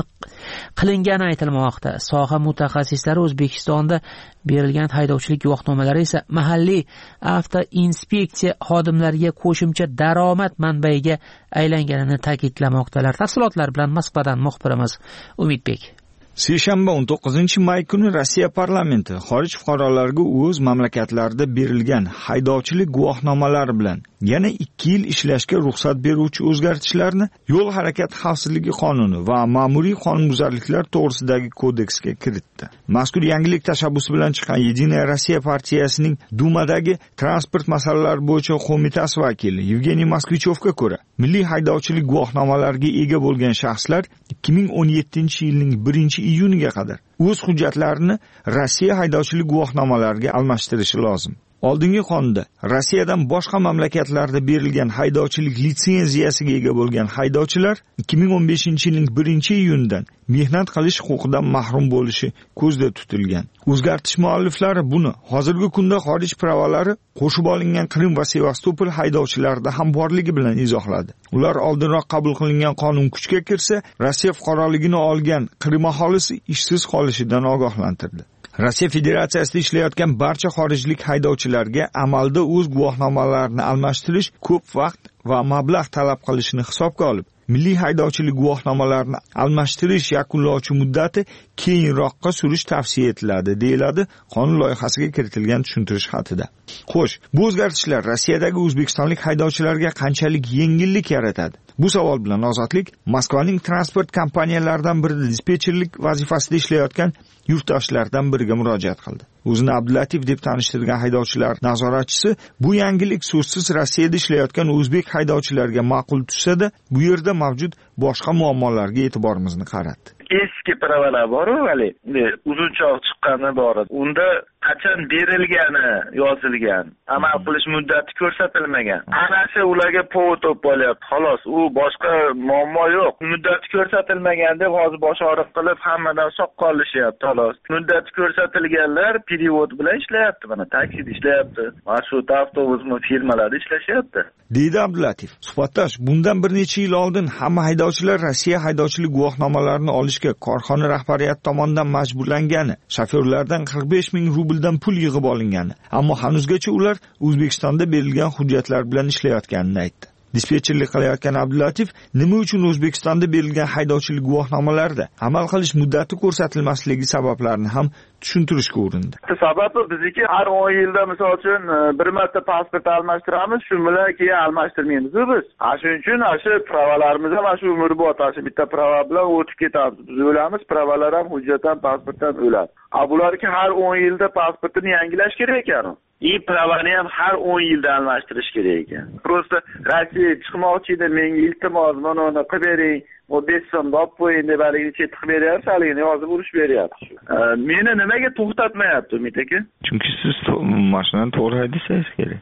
qilingani aytilmoqda. Soha mutaxassislari O'zbekistonda berilgan haydovchilik guvohnomalari esa mahalliy avtoinspeksiya xodimlariga qo'shimcha daromad manbaiga aylanganini ta'kidlamoqdalar. Tafsilotlar bilan Moskvadan muxbirimiz Umidbek. Seshanba o'n to'qqizinchi may kuni Rossiya parlamenti xorij fuqarolariga o'z mamlakatlarida berilgan haydovchilik guvohnomalari bilan yana ikki yil ishlashga ruxsat beruvchi o'zgartishlarni yo'l harakati xavfsizligi qonuni va ma'muriy qonunbuzarliklar to'g'risidagi kodeksga kiritdi. Mazkur yangilik tashabbusi bilan chiqqan Yedinaya Rossiya partiyasining Dumadagi transport masalalari bo'yicha qo'mitasi vakili Yevgeniy Moskvichovga ko'ra, milliy haydovchilik guvohnomalariga ega bo'lgan shaxslar ikki ming o'n yettinchi yilning birinchi iyuniga qadar o'z hujjatlarini Rossiya haydovchilik guvohnomalariga almashtirishi lozim. Oldingi qonunda Rossiyadan boshqa mamlakatlarda berilgan haydovchilik litsenziyasiga ega bo'lgan haydovchilar ikki ming o'n beshinchi yilning birinchi iyunidan mehnat qilish huquqidan mahrum bo'lishi ko'zda tutilgan. O'zgartish mualliflari buni hozirgi kunda xorij pravolari qo'shib olingan Qrim va Sevastopol haydovchilarida ham borligi bilan izohladi. Ular oldinroq qabul qilingan qonun kuchga kirsa, Rossiya fuqaroligini olgan Qrim aholisi ishsiz qolishidan ogohlantirdi. Rossiya Federatsiyasida ishlayotgan barcha xorijlik haydovchilarga amalda o'z guvohnomalarini almashtirish ko'p vaqt va mablag' talab qilishini hisobga olib, milliy haydovchilik guvohnomalarini almashtirish yakunlovchi muddati keyinroqqa surish tavsiya etiladi, deyiladi qonun loyihasiga kiritilgan tushuntirish xatida. Xo'sh, bu o'zgartishlar Rossiyadagi o'zbekistonlik haydovchilarga qanchalik yengillik yaratadi? Bu savol bilan Ozodlik Moskvaning transport kompaniyalaridan birida dispetcherlik vazifasida ishlayotgan yurtdoshlardan biriga murojaat qildi. O'zini Abdulatif deb tanishtirgan haydovchilar nazoratchisi bu yangilik so'zsiz Rossiyada ishlayotgan o'zbek haydovchilarga ma'qul tushsa-da, bu yerda mavjud boshqa muammolarga e'tiborimizni qaratdi. Eski pravalar bor-ku, vali, uzunchoq chiqqani bor. Unda qachon berilgani yozilgan, amal qilish muddati ko'rsatilmagan. Anasi ularga povod olib qolyapti. Xolos, u boshqa muammo yo'q. Muddati ko'rsatilmagan deb hozir bosh og'riq qilib hammadan soqqollashyapti, xolos. Muddati ko'rsatilganlar perevod bilan ishlayapti, mana taksida ishlayapti, marshrut avtobus firmalarda ishlashyapti. Deydi Abdulatif. Suhbatdosh, bundan bir necha yil oldin hamma haydovchilar Rossiya haydovchilik guvohnomalarini olishga korxona rahbariyati tomonidan majburlangani, shofyorlardan qirq besh ming rubldan pul yig'ib olingani, ammo hanuzgacha ular O'zbekistonda berilgan hujjatlar bilan ishlayotganini aytdi. Dispetcherlik qilayotgan Abdulatif nima uchun O'zbekistonda berilgan haydovchilik guvohnomalarida amal qilish muddati ko'rsatilmasligi sabablarini ham tushuntirishga urindi. Sababi bizniki har o'n yilda misol uchun bir marta pasport almashtiramiz, shu bilan keyin almashtirmaymiz biz. Shuning uchun shu pravalarimiz ham shu umrbod, shu bitta prava bilan o'tib ketamiz. Biz o'lamiz, pravalar ham, hujjat ham, pasport ham o'ladi. A bularki har o'n yilda pasportini yangilash kerak ekan. I pravani ham har o'n yilda almashtirish kerak ekan. Prosta Rossiya chiqmoqchi edi, menga iltimos, mana uni qilib bering, o besh so'm olib qo'ying deb haligi chetib beryapti, haligini yozib urish beryapti. Meni nimaga to'xtatmayapti, Umid aka? Chunki siz mashinani to'g'ri haydaysiz kerak.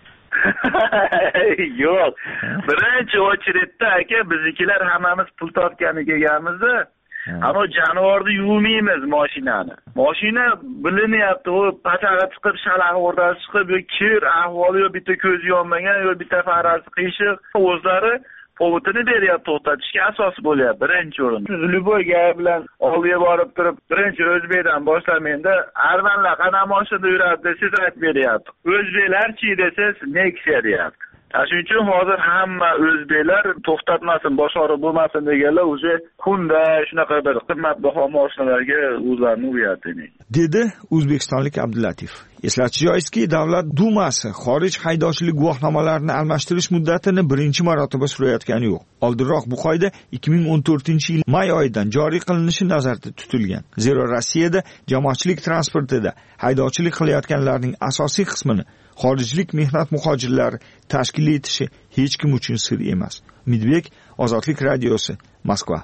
Yo'q. Birinchi очередda aka biznikilar hammamiz pul topgani kelganmiz-da. Ama jonivorni yuvmaymiz mashinani. Mashina bilinyapti, u patag'i chiqib, shalag'i o'rtasi chiqib, yo kir ahvoli, yo bitta ko'zi yonmagan, yo bitta farasi qiyshiq, o'zlari povotini beryapti, to'xtatishga asos bo'lyapti birinchi o'rinda. Lyuboy gap bilan oldiga borib turib, birinchi o'zbekdan boshlamayda, armanlar qana mashinada yuradi desiz aytib beryapti. O'zbeklarchi desiz Nexia deyapti. Shuning uchun hozir hamma o'zbeklar to'xtatmasin, bosh og'riq bo'lmasin deganlar o'zi kunda shunaqa bir qimmatbaho mashinalarga o'zlarini uryapti, dedi o'zbekistonlik Abdulatif. Eslatish joizki, Davlat Dumasi xorij haydovchilik guvohnomalarini almashtirish muddatini birinchi marotaba surayotgani yo'q. Oldinroq bu qoida ikki ming o'n to'rtinchi yil may oyidan joriy qilinishi nazarda tutilgan. Zero Rossiyada jamoatchilik transportida haydovchilik qilayotganlarning asosiy qismini xorijlik mehnat muhojirlari tashkil etishi hech kim uchun sir emas. Umidbek, Ozodlik radiosi, Moskva.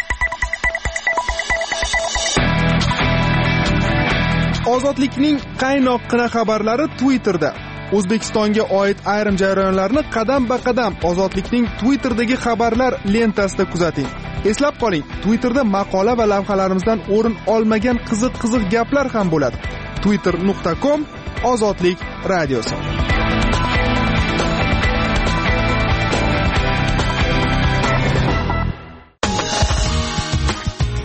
Ozodlikning qaynoqqina xabarlari Twitterda. O'zbekistonga oid ayrim jarayonlarni qadam-ba-qadam Ozodlikning Twitterdagi xabarlar lentasida kuzating. Eslab qoling, Twitterda maqola va lavhalarimizdan o'rin olmagan qiziq-qiziq gaplar ham bo'ladi. twitter nuqta com Ozodlik radiosi.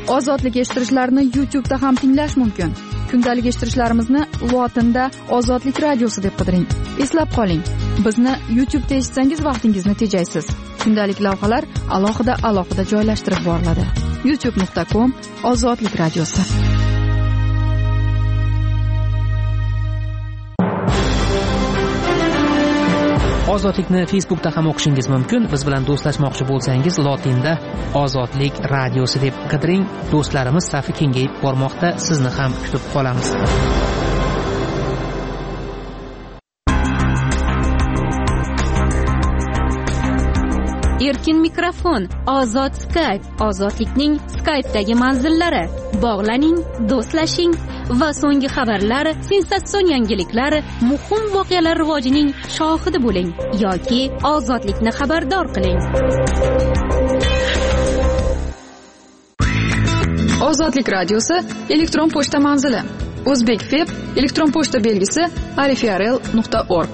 Ozodlik eshittirishlarni YouTube'da ham tinglash mumkin. Kundalik eshittirishlarimizni lotinda Ozodlik radiosi deb qidiring. Eslab qoling, bizni YouTube'da eshitsangiz vaqtingizni tejaysiz. Kundalik lavhalar alohida alohida joylashtirib boriladi. youtube nuqta com Ozodlik radiosi. Ozodlikni Facebookda ham o'qishingiz mumkin. Biz bilan do'stlashmoqchi bo'lsangiz, lotinda Ozodlik radiosi deb qidiring. Do'stlarimiz safi kengayib bormoqda. Sizni ham kutib qolamiz. Erkin mikrofon, ozod Skype, ozodlikning Skype'dagi manzillari. Bog'laning, do'stlashing va so'nggi xabarlar, sensatsion yangiliklar, muhim voqealar rivojining shohidi bo'ling yoki ozodlikni xabardor qiling. Ozodlik radiosi elektron pochta manzili. O'zbekfeb elektron pochta belgisi arifiarel nuqta org.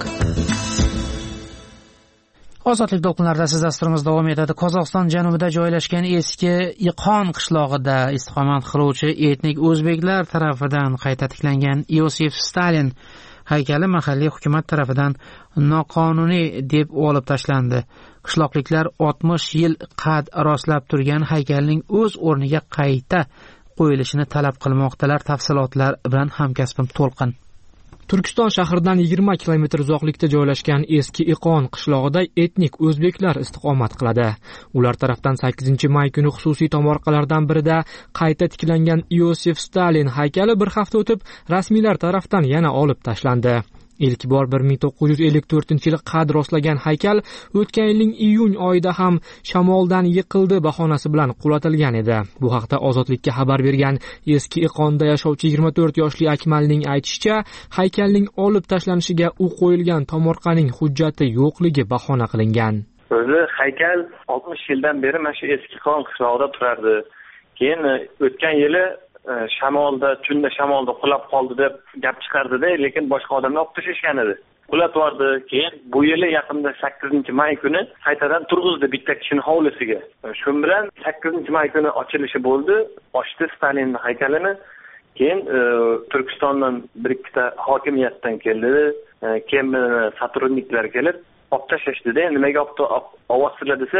Ozodlik to'lqinlarida siz dasturimiz davom etadi. Qozog'iston janubida joylashgan eski Iqon qishlog'ida istiqomat qiluvchi etnik o'zbeklar tarafidan qayta tiklangan Iosif Stalin haykali mahalliy hukumat tarafidan noqonuniy deb olib tashlandi. Qishloqliklar oltmish yil qad rostlab turgan haykalning o'z o'rniga qayta qo'yilishini talab qilmoqdalar. Tafsilotlar bilan hamkasbim To'lqin. Turkiston shahridan yigirma kilometr uzoqlikda joylashgan eski Iqon qishlog'ida etnik o'zbeklar istiqomat qiladi. Ular tarafdan sakkizinchi may kuni xususiy tomorqalardan birida qayta tiklangan Iosif Stalin haykali bir hafta o'tib rasmiylar tarafdan yana olib tashlandi. Ilk bor bir ming to'qqiz yuz ellik to'rtinchi yil qad rostlagan haykal o'tgan yilning iyun oyida ham shamoldan yiqildi bahonasi bilan qulatilgan edi. Bu haqda Ozodlikka xabar bergan eski Iqonda yashovchi yigirma to'rt yoshli Akmalning aytishicha, haykalning olib tashlanishiga u qo'yilgan tomorqaning hujjati yo'qligi bahona qilingan. O'zi haykal oltmish yildan beri mana shu eski Iqon qishlog'ida turardi. Keyin o'tgan yili shamolda, tunda shamolda qulab qoldi deb gap chiqardi-da, lekin boshqa odamlar olib tashlashgan edi. Qulatvordi. Keyin bu yili yaqinda sakkizinchi may kuni qaytadan turg'izdi bitta kishining hovlisiga. Shu bilan sakkizinchi may kuni ochilishi bo'ldi. Ochdi Stalinning haykalini. Keyin e, Turkistondan bir ikkita hokimiyatdan keldi, e, keyin sotrudniklar kelib olib tashlashdi-da. Nimaga olib desa,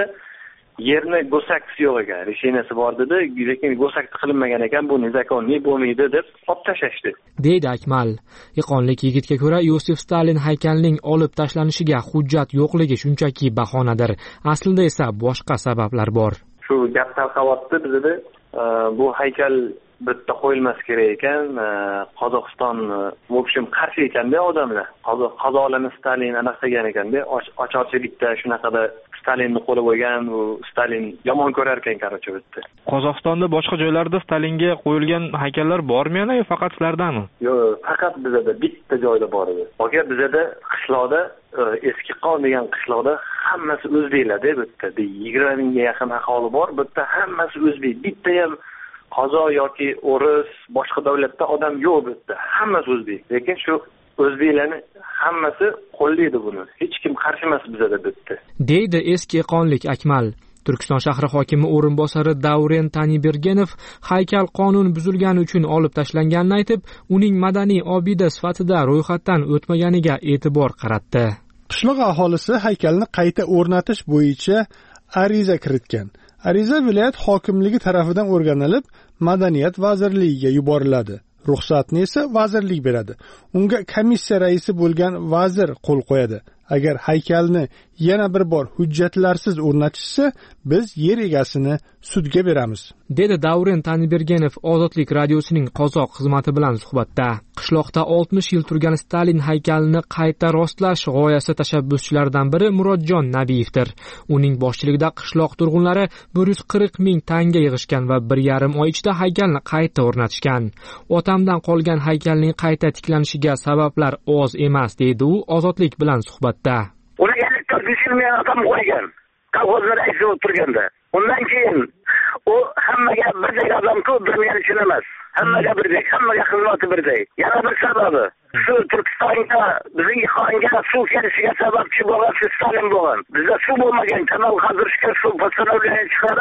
yerni go'sakisi yo'q ekan, reshenasi bor dedi, lekin go'sak qilinmagan ekan, bu nezakonli bo'lmaydi deb olib tashlashdi. Deydi Akmal. Iqonlik yigitga ko'ra Iosif Stalin haykalining olib tashlanishiga hujjat yo'qligi shunchaki bahonadir. Aslida esa boshqa sabablar bor. Shu gap tarqalyapti bizda, bu haykal bitta qo'yilmas kerak ekan. Qozog'iston v общем qarshi ekanda odamlar. Qozoqlarni Stalin anaqa qilgan ekanda, ochorchilikda shunaqada Stalinni qo'li bo'lgan, u Stalin yomon ko'rar ekan, qarochi bitta. Qozog'istonda boshqa joylarda Stalinga qo'yilgan haykallar bormi yana, faqat sizlardami? Yo'q, faqat bizda bitta joyda bor edi. Oga bizda qishloqda eski Qon degan qishloqda hammasi o'zbeklarda bitta yigirma mingga yaqin aholi bor, bitta hammasi o'zbek. Bitta ham qozoq yoki o'ris, boshqa davlatda odam yo'q bitta. Hammasi o'zbek. Lekin shu o'zbeklarning hammasi qo'llaydi buni. Hech kim qarshi emas bizda bitta. Deydi eski Qonlik Akmal. Turkiston shahri hokimi o'rinbosari Davren Tanibergenov haykal qonun buzilgani uchun olib tashlanganini aytib, uning madaniy obida sifatida ro'yxatdan o'tmaganiga e'tibor qaratdi. Qishloq aholisi haykalni qayta o'rnatish bo'yicha ariza kiritgan. Ariza viloyat hokimligi tarafidan o'rganilib, madaniyat vazirligiga yuboriladi. Ruxsatni esa vazirlik beradi. Unga komissiya raisi bo'lgan vazir qo'l qo'yadi. Agar haykalni yana bir bor hujjatlarsiz o'rnatishsa, biz yer egasini sudga beramiz. Dedi Davren Tanibergenov Ozodlik radiosining qozoq xizmati bilan suhbatda. Qishloqda oltmish yil turgan Stalin haykalini qayta rostlash g'oyasi tashabbuschilaridan biri Murodjon Nabiyevdir. Uning boshchiligida qishloq turg'unlari bir yuz qirq ming tanga yig'ishgan va bir yarim oy ichida haykalni qayta o'rnatishgan. Otamdan qolgan haykalning qayta tiklanishiga sabablar oz emas, deydi u Ozodlik bilan suhbatda. Uni elektr dishilmayan odam qo'ygan. Kolxozlar raisi bo'lib turganda. Undan keyin u hammaga birdek odam-ku, bilmagan uchun emas. Hammaga birdek, hammaga xizmati birdek. Yana bir sababi, shu Turkistonga, bizning Iqonga suv kelishiga sababchi bo'lgan shu Stalin bo'lgan. Bizda suv bo'lmagan, kanal qazirishga suv postanovleni chiqarib,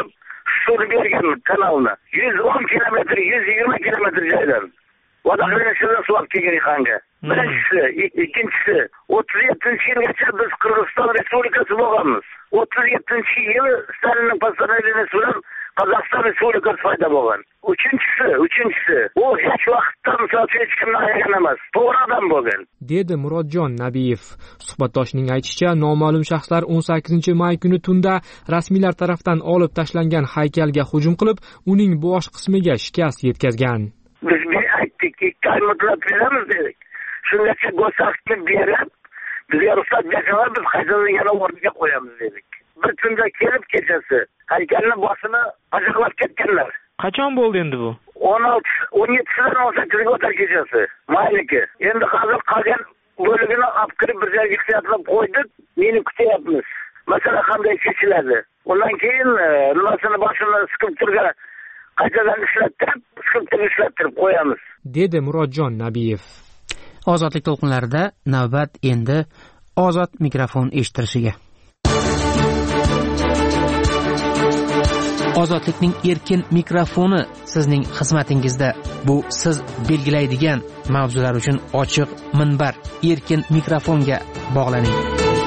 Şunu bergan kanalni. yuz o'n kilometr, yuz yigirma kilometr joydan. Vodoprovod suv kelgan ekanga. Birinchisi, ikkinchisi, o'ttiz yettinchi yilgacha biz Qirg'iziston Respublikasi bo'lganmiz. o'ttiz yettinchi yil Stalinning poстановленияsi bilan Qozog'iston Respublikasi paydo bo'lgan. Uchinchisi, uchinchisi, u hech vaqtda misol hech kimni ayagan emas, to'g'ri odam bo'lgan. Dedi Murodjon Nabiyev. Suhbatdoshining aytishicha, noma'lum shaxslar o'n sakkizinchi may kuni tunda rasmiylar tarafdan olib tashlangan haykalga hujum qilib, uning bosh qismiga shikast yetkazgan. Biz bir aytdik, ikki oy muddat beramiz dedik. Shungacha go'saqni berib, bizga ruxsat bersalar biz qaytadan yana o'rniga qo'yamiz dedik. Bir tunda kelib kechasi haykalni boshini ajaqlab ketganlar. Qachon bo'ldi endi bu? o'n olti, o'n yettisidan o'n sakkiziga o'tar kechasi. Mayniki. Endi hozir qolgan bo'ligini olib kirib bir joyga ixtiyotlab qo'ydik. Meni kutyapmiz. Masala qanday kechiladi? Undan keyin nimasini boshini siqib turgan qaytadan ishlattirib, siqib ishlattirib qo'yamiz. Dedi Murodjon Nabiyev. Ozodlik to'lqinlarida navbat endi ozod mikrofon eshittirishiga. Ozodlikning erkin mikrofoni sizning xizmatingizda. Bu siz belgilaydigan mavzular uchun ochiq minbar. Erkin mikrofonga bog'laning.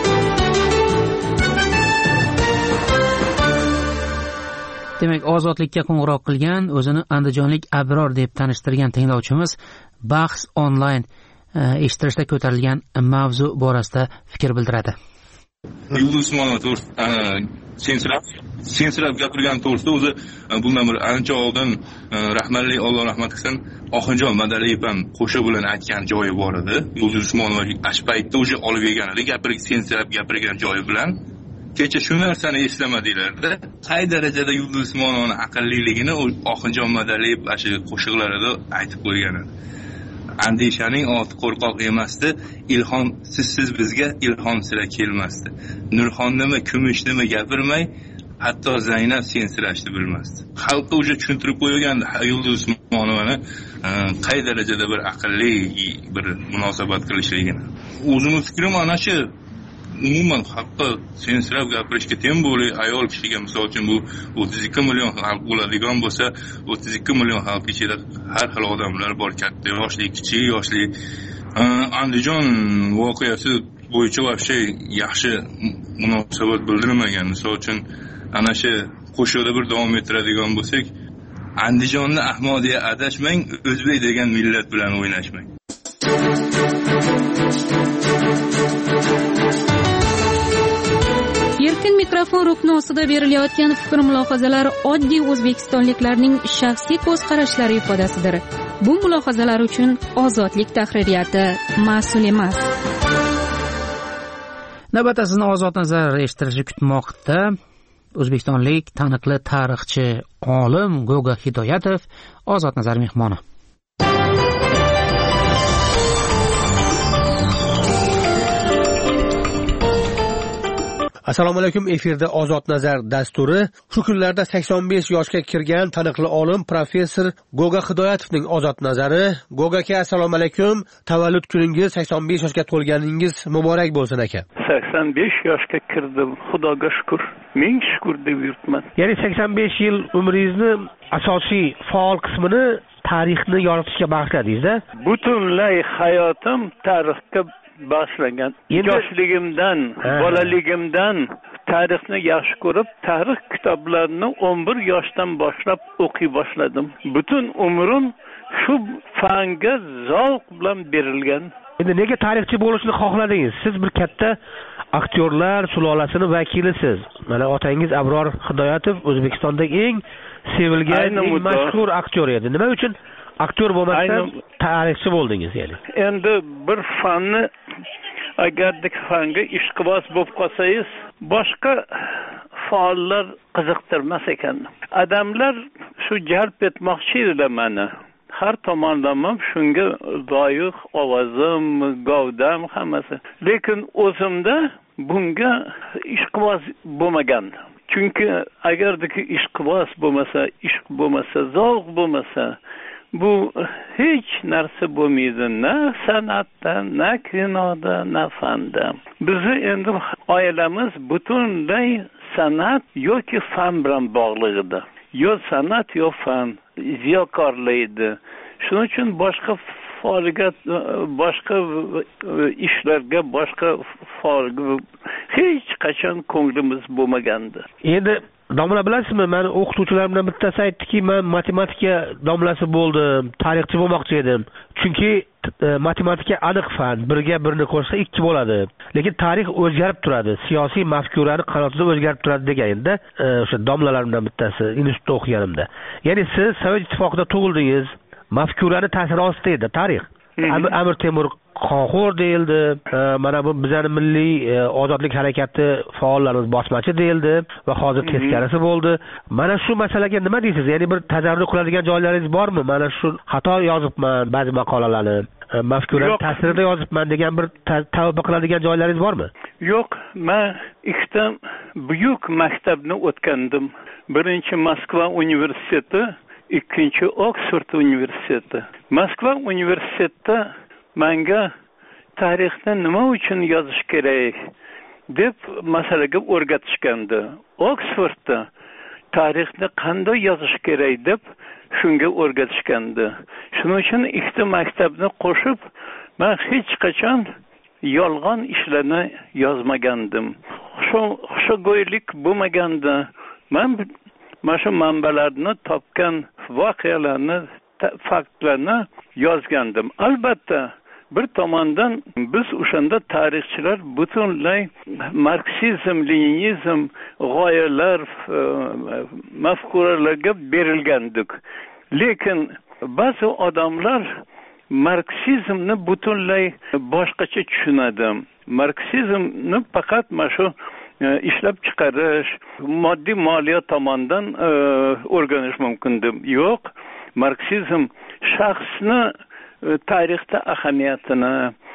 Demak, ozodlikka qo'ng'iroq qilgan, o'zini andijonlik Abror deb tanishtirgan tinglovchimiz bahs onlayn eshittirishda ko'tarilgan mavzu borasida fikr bildiradi. Yulduz Usmonova sensirab sensirab gapirgan to'g'risida o'zi bundan bir ancha oldin rahmatli Alloh rahmat qilsin Oxinjon Madaliyev ham qo'shiq bilan aytgan joyi bor edi. Yulduz Usmonova ash paytda o'sha olib yegan edi, gapirib sensirab gapirgan joyi bilan. Kecha shu narsani eslamadinglar-da. Qay darajada Yulduz Usmonovani aqlliligini Oxinjon Madaliyev shu qo'shiqlarida aytib qo'ygan edi. Andishaning oti qo'rqoq emasdi, ilhom sizsiz bizga ilhom sira kelmasdi. Nurxonnimi, kumushnimi gapirmay, hatto Zaynab sensirashni bilmasdi. Xalqqa o'sha tushuntirib qo'ygan Yulduz Usmonovani qay darajada bir aqlli bir munosabat qilishligini. O'zimning fikrim ana shu. Umuman xalqqa sensirab gapirishga teng bo'lay ayol kishiga misol uchun bu o'ttiz ikki million xalq bo'ladigan bo'lsa, o'ttiz ikki million xalq ichida har xil odamlar bor, katta yoshli, kichik yoshli. Andijon voqeasi bo'yicha vaqti yaxshi munosabat bildirmagan. Misol uchun ana shu qo'shiqda bir davom ettiradigan bo'lsak, Andijonni Ahmodiya adashmang, o'zbek degan millat bilan o'ynashmang. Erkin mikrofon rukni ostida berilayotgan fikr mulohazalar oddiy o'zbekistonliklarning shaxsiy ko'z qarashlari ifodasidir. Bu mulohazalar uchun ozodlik tahririyati mas'ul emas. Navbatda sizni Ozod nazar eshittirishi kutmoqda. O'zbekistonlik taniqli tarixchi, olim Goga Hidoyatov Ozod nazar mehmoni. Assalomu alaykum, efirda Ozod nazar dasturi. Shu kunlarda sakson besh yoshga kirgan taniqli olim professor Goga Hidoyatovning Ozod nazari. Goga aka, assalomu alaykum. Tavallud kuningiz, sakson besh yoshga to'lganingiz muborak bo'lsin aka. sakson besh yoshga kirdim, Xudoga shukr. Ming shukr deb yuribman. Ya'ni sakson besh yil umringizni asosiy faol qismini tarixni yoritishga bag'ishladingiz-da? Butunlay hayotim tarixga boshlagan. Yoshligimdan, bolaligimdan tarixni yaxshi ko'rib, tarix kitoblarini o'n bir yoshdan boshlab o'qiy boshladim. Butun umrim shu fanga zavq bilan berilgan. Endi nega tarixchi bo'lishni xohladingiz? Siz bir katta aktyorlar sulolasining vakilisiz. Mana otangiz Abror Hidoyatov O'zbekistondagi eng sevilgan, eng mashhur aktyor edi. Nima uchun aktyor bo'lmasdan tarixchi bo'ldingiz yani? Endi bir fanni agardik fanga ishqiboz bo'lib qolsangiz, boshqa faollar qiziqtirmas ekan. Odamlar shu jalb etmoqchi edilar meni. Har tomonlama shunga loyiq ovozim, gavdam hammasi. Lekin o'zimda bunga ishqiboz bo'lmagan. Chunki agardiki ishqiboz bo'lmasa, ishq bo'lmasa, zavq bo'lmasa, bu hech narsa bo'lmaydi, na san'atda, na kinoda, na fanda. Bizni endi oilamiz butunlay san'at yoki fan bilan bog'liq edi. Yo san'at, yo fan, ziyokorlik edi. Shuning uchun boshqa faoliyat, boshqa ishlarga, boshqa faoliyat hech qachon ko'nglimiz bo'lmagandi. Endi domla bilasizmi, meni o'qituvchilarimdan bittasi aytdiki, men matematika domlasi bo'ldim, tarixchi bo'lmoqchi edim. Chunki matematika aniq fan, birga birni qo'shsa ikki bo'ladi. Lekin tarix o'zgarib turadi, siyosiy mafkurani qanotida o'zgarib turadi deganda, o'sha domlalarimdan bittasi institutda o'qiganimda. Ya'ni siz Sovet ittifoqida tug'ildingiz, mafkurani ta'siri ostida edi tarix. Amir Temur Qonxo'r deyildi, mana bu bizning milliy ozodlik harakati faollarimiz bosmachi deyildi va hozir teskarisi bo'ldi. Mana shu masalaga nima deysiz? Ya'ni bir tajovuz qiladigan joylaringiz bormi? Mana shu xato yozibman ba'zi maqolalarni, mafkurani ta'sirida yozibman degan bir tavba qiladigan joylaringiz bormi? Yo'q, men ikkita buyuk maktabni o'tgandim. Birinchi Moskva universiteti, ikkinchi Oksford universiteti. Moskva universitetida menga tarixni nima uchun yozish kerak deb masalaga o'rgatishgandi. Oksfordda tarixni qanday yozish kerak deb shunga o'rgatishgandi. Shuning uchun ikkita maktabni qo'shib, men hech qachon yolg'on ishlarni yozmagandim. Shu xushgo'ylik bo'lmagandi. Men mana shu manbalarni topgan voqealarni, faktlarni yozgandim. Albatta, bir tomondan biz o'shanda tarixchilar butunlay marksizm, leninizm g'oyalar, mafkuralarga berilgandik. Lekin ba'zi odamlar marksizmni butunlay boshqacha tushunadi. Marksizmni faqat mana shu ishlab chiqarish, moddiy moliya tomonidan o'rganish mumkin deb. Yo'q, marksizm shaxsni tarixda ahamiyatini,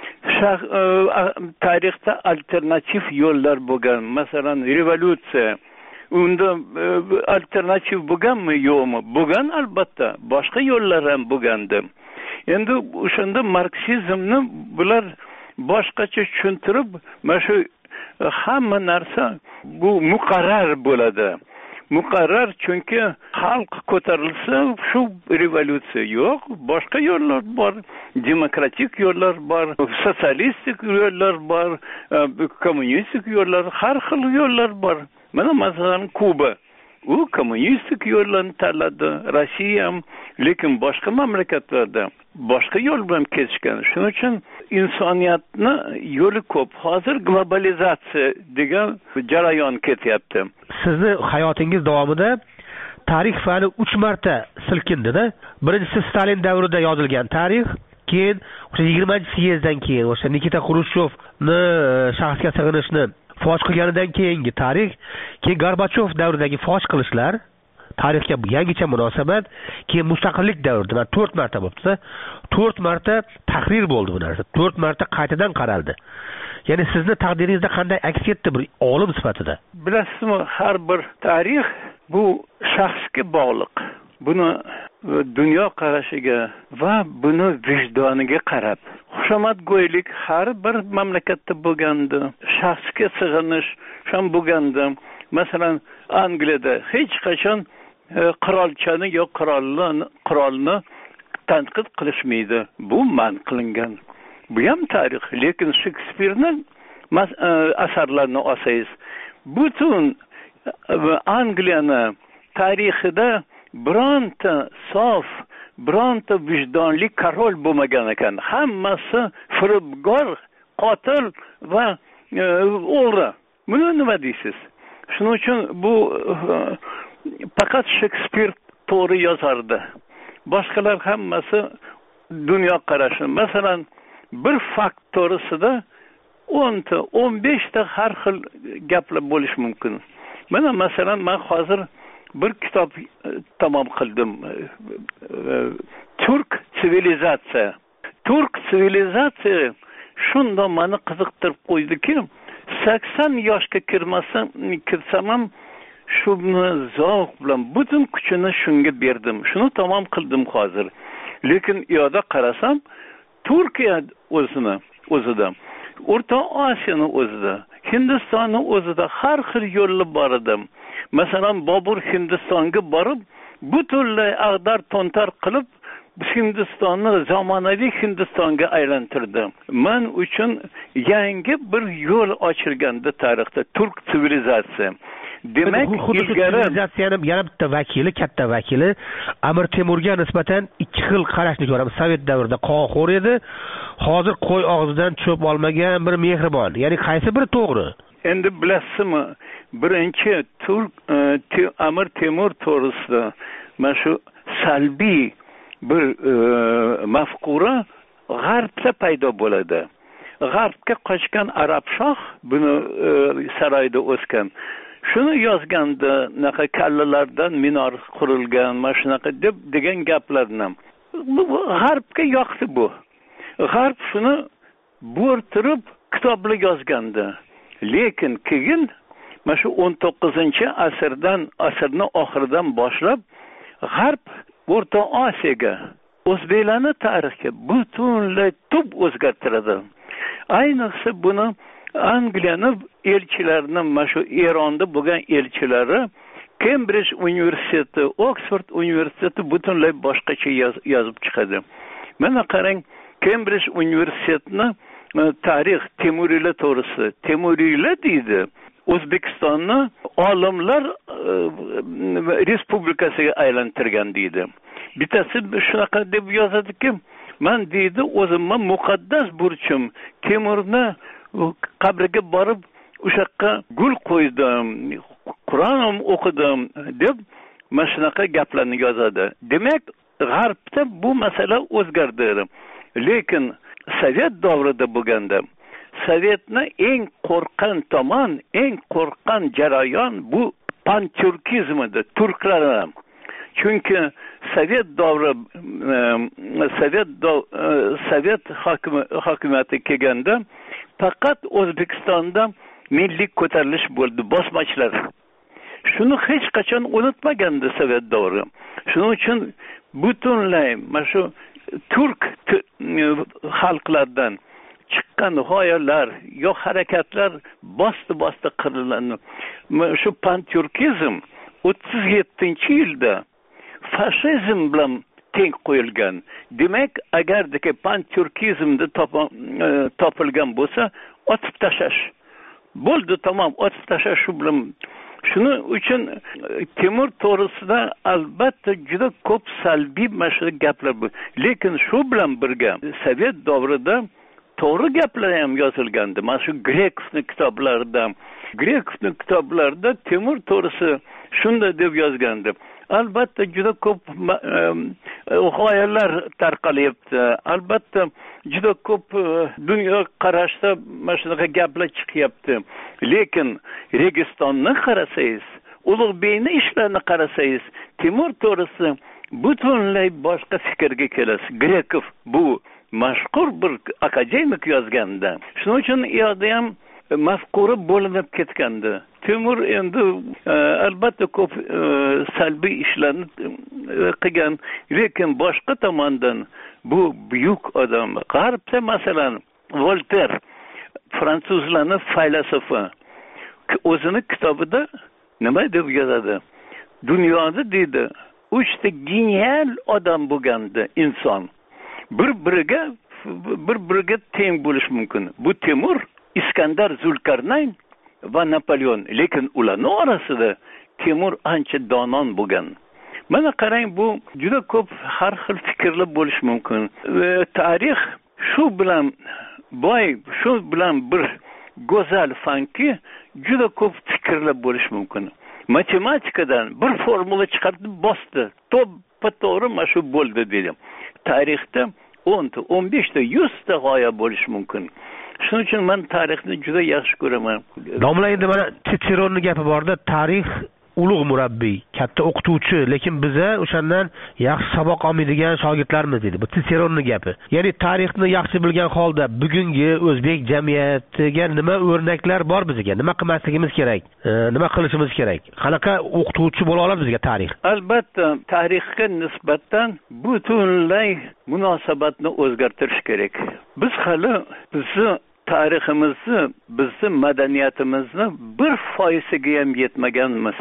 tarixda alternativ yo'llar bo'lgan, masalan, revolyutsiya, unda alternativ bo'lganmi, yo'qmi? Bo'lgan, albatta, boshqa yo'llar ham bo'lgandi. Endi o'shanda marksizmni bular boshqacha tushuntirib, mana shu hamma narsa bu muqarrar bo'ladi. Muqarrar, chunki xalq ko'tarilsa shu revolyutsiya. Yo'q, boshqa yo'llar bor, demokratik yo'llar bor, sotsialistik yo'llar bor, kommunistik yo'llar, har xil yo'llar bor. Mana masalan Kuba, u kommunistik yo'llarni tanladi, Rossiya ham, lekin boshqa mamlakatlarda boshqa yo'l bilan ketishgan. Shuning uchun insoniyatni yo'li ko'p. Hozir globalizatsiya degan jarayon ketyapti. Sizni hayotingiz davomida tarix fani uch marta silkindi-da. Birinchisi Stalin davrida yozilgan tarix, keyin o'sha yigirmanchi syezddan keyin o'sha Nikita Xrushchevni shaxsga sig'inishni fosh qilganidan keyingi tarix, keyin Gorbachov davridagi fosh qilishlar, tarixga yangicha munosabat, keyin mustaqillik davrida mana to'rt marta bo'libdi. to'rt marta tahrir bo'ldi bu narsa. to'rt marta qaytadan qaraldi. Ya'ni sizni taqdiringizda qanday aks etdi bir olim sifatida? Bilasizmi, har bir tarix bu shaxsga bog'liq. Buni dunyo qarashiga va buni vijdoniga qarab. Xushomadgo'ylik har bir mamlakatda bo'lgandi, shaxsga sig'inish ham bo'lgandi. Masalan, Angliyada hech qachon qirolchani yo qirolni qirolni tanqid qilishmaydi. Bu man qilingan. Bu ham tarix. Lekin Shekspirning asarlarini olsangiz, butun Angliyani tarixida bironta sof, bironta vijdonli qarol bo'lmagan ekan. Hammasi firibgar, qotil va o'g'ri. Buni nima deysiz? Shuning uchun bu faqat Shekspir to'g'ri yozardi. Boshqalar hammasi dunyo qarashi. Masalan, bir fakt to'g'risida o'nta, o'n beshta har xil gaplar bo'lish mumkin. Mana masalan, men hozir bir kitob tamom qildim. Turk sivilizatsiya. Turk sivilizatsiya shunda meni qiziqtirib qo'ydiki, sakson yoshga kirmasam, kirsam ham shuni zavq bilan butun kuchini shunga berdim. Shuni tamom qildim hozir. Lekin u yoqda qarasam, Turkiya o'zini, o'zida, O'rta Osiyoni o'zida Hindistonni o'zida har xil yo'llar bor edi. Masalan, Bobur Hindistonga borib, butunlay ag'dar to'ntar qilib Hindistonni zamonaviy Hindistonga aylantirdi. Men uchun yangi bir yo'l ochilgandi tarixda, turk sivilizatsiyasi. Demak, sivilizatsiyani yana bitta vakili, katta vakili Amir Temurga nisbatan ikki xil qarashni ko'ramiz. Sovet davrida qonxo'r edi, hozir qo'y og'zidan cho'p olmagan bir mehribon. Ya'ni qaysi biri to'g'ri? Endi bilasizmi, birinchi turk e, Amir Temur to'g'risida mana shu salbiy bir e, mafkura g'arbda paydo bo'ladi. G'arbga qochgan arab shoh buni e, saroyda o'sgan. Shuni yozganda, naqa kallalardan minor qurilgan, mana shunaqa deb degan gaplarni. Bu g'arbga yoqdi bu. G'arb shuni bo'rtirib kitoblar yozganda. Lekin keyin mana shu o'n to'qqizinchi asrdan, asrning oxiridan boshlab G'arb O'rta Osiyoga, o'zbeklarning tarixiga butunlay tub o'zgartiradi. Ayniqsa buni Angliyaning elchilarining, mana shu Eronda bo'lgan elchilari, Cambridge universiteti, Oxford universiteti butunlay boshqacha yozib chiqadi. Mana qarang, Cambridge universitetining tarix Temuriylar to'g'risida, Temuriylar deydi, O'zbekistonni olimlar respublikasiga aylantirgan deydi. Bittasi shunaqa deb yozadiki, men deydi, o'zimga muqaddas burchim Temurni qabriga borib o'sha yoqqa gul qo'ydim, Qur'on o'qidim deb mana shunaqa gaplarni yozadi. Demak, G'arbda bu masala o'zgardi. Lekin Sovet davrida bo'lganda, Sovetni eng qo'rqan tomon, eng qo'rqan jarayon bu panturkizm edi, turklar. Chunki Sovet davri Sovet Sovet hokimiyati kelganda faqat O'zbekistonda milliy ko'tarilish bo'ldi, bosmachilar. Shuni hech qachon unutmagandi Sovet davri. Shuning uchun butunlay mana shu turk xalqlardan chiqqan g'oyalar, yo harakatlar bosti-bosti qiriladi. Shu panturkizm o'ttiz yettinchi yilda fashizm bilan teng qo'yilgan. Demak, agardagi panturkizmda topilgan bo'lsa, otib tashlash. Bo'ldi, tamom, otib tashlash shu bilan. Shuning uchun Temur to'g'risida albatta juda ko'p salbiy mashhur gaplar bor. Lekin shu bilan birga Sovet davrida to'g'ri gaplar ham yozilgandi. Mana shu Grekovning kitoblarida, Grekovning kitoblarida Temur to'g'risi shunday deb yozgandi. Albatta juda ko'p g'oyalar tarqalyapti. Albatta juda ko'p dunyo qarashda mana shunaqa gaplar chiqyapti. Lekin Registonni qarasangiz, Ulug'beyning ishlarini qarasangiz, Temur to'g'risi butunlay boshqa fikrga kelasiz. Grekov bu mashhur bir akademik yozganda. Shuning uchun yo'da ham mafkura bo'linib ketgandi. Temur endi albatta ko'p salbiy ishlarni qilgan, lekin boshqa tomondan bu buyuk odam. G'arbda masalan Voltaire, fransuzlarning falsafi, o'zini kitobida nima deb yozadi? Dunyoda deydi, uchta genial odam bo'lganda inson bir-biriga bir-biriga teng bo'lish mumkin. Bu Temur, Iskandar, Zulkarnayn va Napoleon. Lekin ularning orasida Temur ancha donon bo'lgan. Mana qarang, bu juda ko'p har xil fikrlar bo'lish mumkin. Tarix shu bilan boy, shu bilan bir go'zal fanki juda ko'p fikrlar bo'lish mumkin. Matematikadan bir formula chiqarib bosdi. To'g'ri mana shu bo'ldi dedi. Tarixda o'nta, o'n beshta, yuzta g'oya bo'lish mumkin. Shuning uchun men tarixni juda yaxshi ko'raman. Domla, endi mana Siseronning gapi borda, tarix ulug' murabbiy, katta o'qituvchi, lekin biza o'shandan yaxshi saboq olmaydigan shogirdlarimiz dedi. Bu Siseronning gapi. Ya'ni tarixni yaxshi bilgan holda bugungi o'zbek jamiyatiga nima o'rnaklar bor bizga? Nima qilmasligimiz kerak? E, nima qilishimiz kerak? Qanaqa o'qituvchi bo'la oladi bizga tarix? Albatta, tarixga nisbatan butunlay munosabatni o'zgartirish kerak. Biz hali bizni tariximizni, bizni madaniyatimizni bir foiziga ham yetmaganmiz.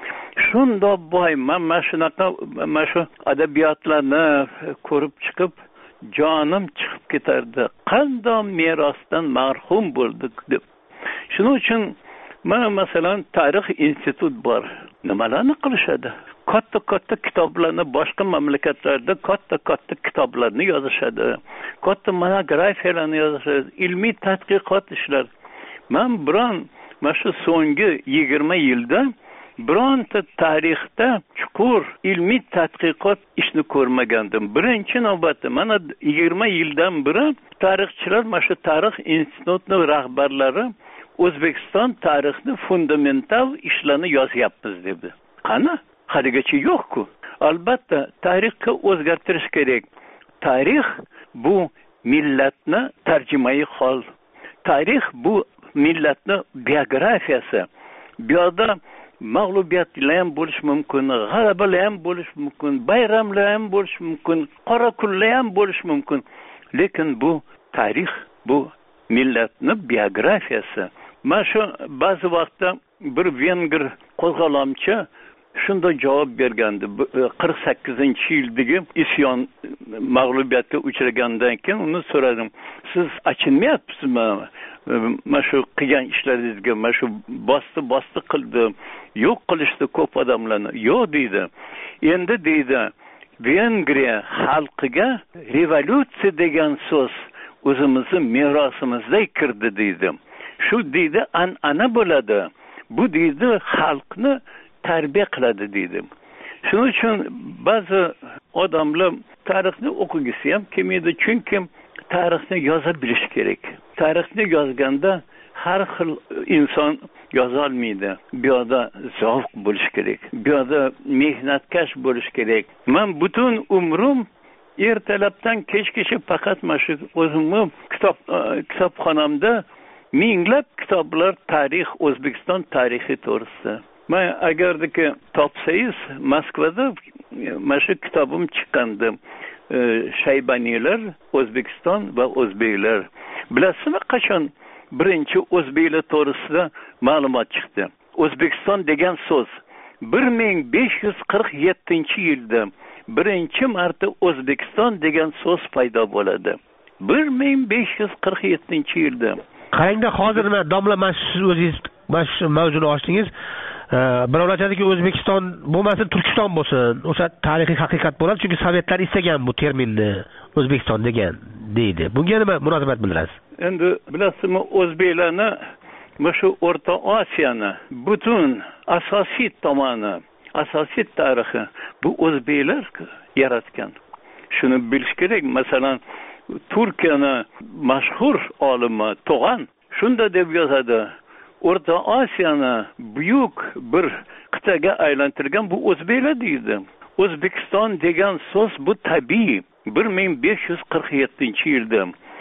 Shundoq boy, men mana shunaqa mana shu adabiyotlarni ko'rib chiqib, jonim chiqib ketardi. Qanday merosdan mahrum bo'ldik deb. Shuning uchun mana masalan tarix institut bor. Nimalarni qilishadi? Katta-katta kitoblarni boshqa mamlakatlarda katta-katta kitoblarni yozishadi. Katta monografiyalarni yozishadi. Ilmiy tadqiqot ishlar. Men biron mana shu so'nggi yigirma yilda bironta tarixda chuqur ilmiy tadqiqot ishni ko'rmagandim. Birinchi navbatda mana yigirma yildan beri tarixchilar mana shu tarix institutining rahbarlari O'zbekiston tarixini fundamental ishlarni yozyapmiz dedi. Qani? Haligacha yo'q-ku. Albatta, tarixni o'zgartirish kerak. Tarix bu millatni tarjimai hol. Tarix bu millatni biografiyasi. Bu yerda mag'lubiyatlar ham bo'lishi mumkin, g'alabalar ham bo'lishi mumkin, bayramlar ham bo'lishi mumkin, qora kunlar ham bo'lishi mumkin. Lekin bu tarix, bu millatni biografiyasi. Mana shu ba'zi vaqtda bir vengr qo'zg'olonchi shunda javob bergandi. qirq sakkizinchi yildagi isyon mag'lubiyatga uchragandan keyin uni so'radim. Siz achinmayapsizmi? Mana shu qilgan ishlaringizga, mana shu bosti bosti qildi, yo'q qilishdi ko'p odamlarni. Yo'q deydi. Endi deydi, Vengriya xalqiga revolyutsiya degan so'z o'zimizning merosimizda kirdi deydi. Shu deydi an'ana bo'ladi. Bu deydi xalqni tarbiya qiladi deydi. Shuning uchun ba'zi odamlar tarixni o'qigisi ham kelmaydi, chunki tarixni yoza bilish kerak. Tarixni yozganda har xil inson yoza olmaydi. Bu yerda zavq bo'lish kerak. Bu yerda mehnatkash bo'lish kerak. Men butun umrim ertalabdan kechgacha faqat mana shu o'zimni kitob kitobxonamda minglab kitoblar tarix, O'zbekiston tarixi to'g'risida. Men agardiki topsangiz Moskvada mana shu kitobim chiqqandi. Shaybaniylar, O'zbekiston va o'zbeklar. Bilasizmi qachon birinchi o'zbeklar to'g'risida ma'lumot chiqdi? O'zbekiston degan so'z bir ming besh yuz qirq yettinchi yilda birinchi marta O'zbekiston degan so'z paydo bo'ladi. bir ming besh yuz qirq yettinchi yilda. Qarangda hozir nima domla mana siz o'zingiz mana shu mavzuni ochdingiz. Biroq aytadiki O'zbekiston bo'lmasin, Turkiston bo'lsin. O'sha tarixiy haqiqat bo'ladi, chunki sovetlar istagan bu terminni O'zbekiston degan deydi. Bunga nima munosabat bildirasiz? Endi bilasizmi, o'zbeklarni mana shu O'rta Osiyoni butun asosiy tomoni, asosiy tarixi bu o'zbeklar yaratgan. Shuni bilish kerak. Masalan, Turkiyani mashhur olimi To'g'an shunda deb yozadi. O'rta Osiyoni buyuk bir qit'aga aylantirgan bu o'zbeklar deydi. O'zbekiston degan so'z bu tabiiy. bir ming besh yuz qirq yettinchi yilda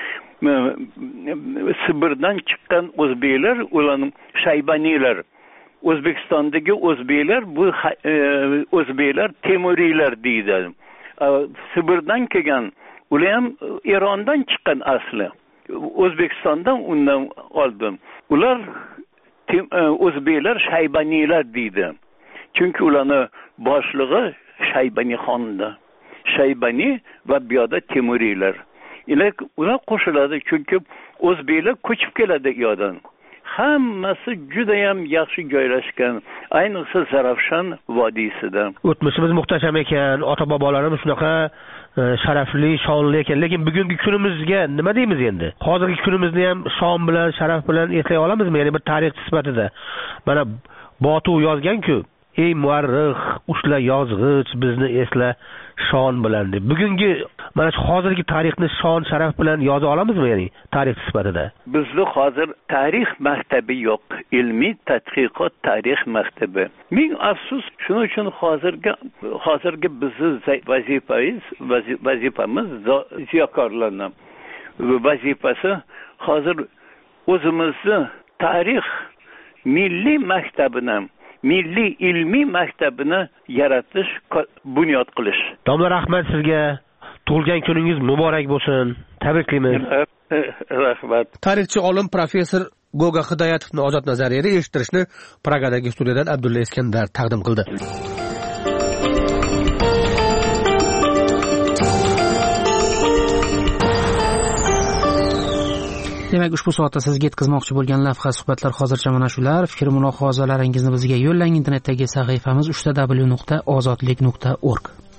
Sibirdan chiqqan o'zbeklar, ularning Shaybaniylar. O'zbekistondagi o'zbeklar bu o'zbeklar Temuriylar deydi. Sibirdan kelgan, ular ham Erondan chiqqan asli. O'zbekistondan undan oldim. Ular o'zbeklar Shaybaniylar deydi. Chunki ularning boshlig'i Shaybani xonda. Shaybani va bu yerda Temuriylar. Ular qo'shiladi, chunki o'zbeklar ko'chib keladi u yerdan. Hammasi juda ham yaxshi joylashgan, ayniqsa Zarafshon vodiysida. O'tmishimiz muhtasham ekan, ota-bobolarimiz shunaqa sharafli, shonli ekan, lekin bugungi kunimizga nima deymiz endi? Hozirgi kunimizni ham shon bilan, sharaf bilan eslay olamizmi? Ya'ni bir tarixchi sifatida. Mana Botu yozgan-ku, ey muarrix, ushla yozg'ich, bizni esla shon bilan deb. Bugungi mana shu hozirgi tarixni shon, sharaf bilan yoza olamizmi, ya'ni tarixchi sifatida? Bizda hozir tarix maktabi yo'q, ilmiy tadqiqot tarix maktabi. Ming afsus, shuning uchun hozirgi hozirgi bizning vazifamiz, vazifamiz ziyokorlarning vazifasi hozir o'zimizni tarix milliy maktabini, milliy ilmiy maktabini yaratish, bunyod qilish. Domla, rahmat sizga. Tug'ilgan kuningiz muborak bo'lsin. Tabriklaymiz. Rahmat. Tarixchi olim professor Goga Hidoyatovning ozod nazariyada eshittirishni Pragadagi studiyadan Abdulla Iskandar taqdim qildi. Demak, ushbu soatda sizga yetkazmoqchi bo'lgan lavha suhbatlar hozircha mana shular. Fikr mulohazalaringizni bizga yo'llang. Internetdagi sahifamiz uch w nuqta ozodlik nuqta org.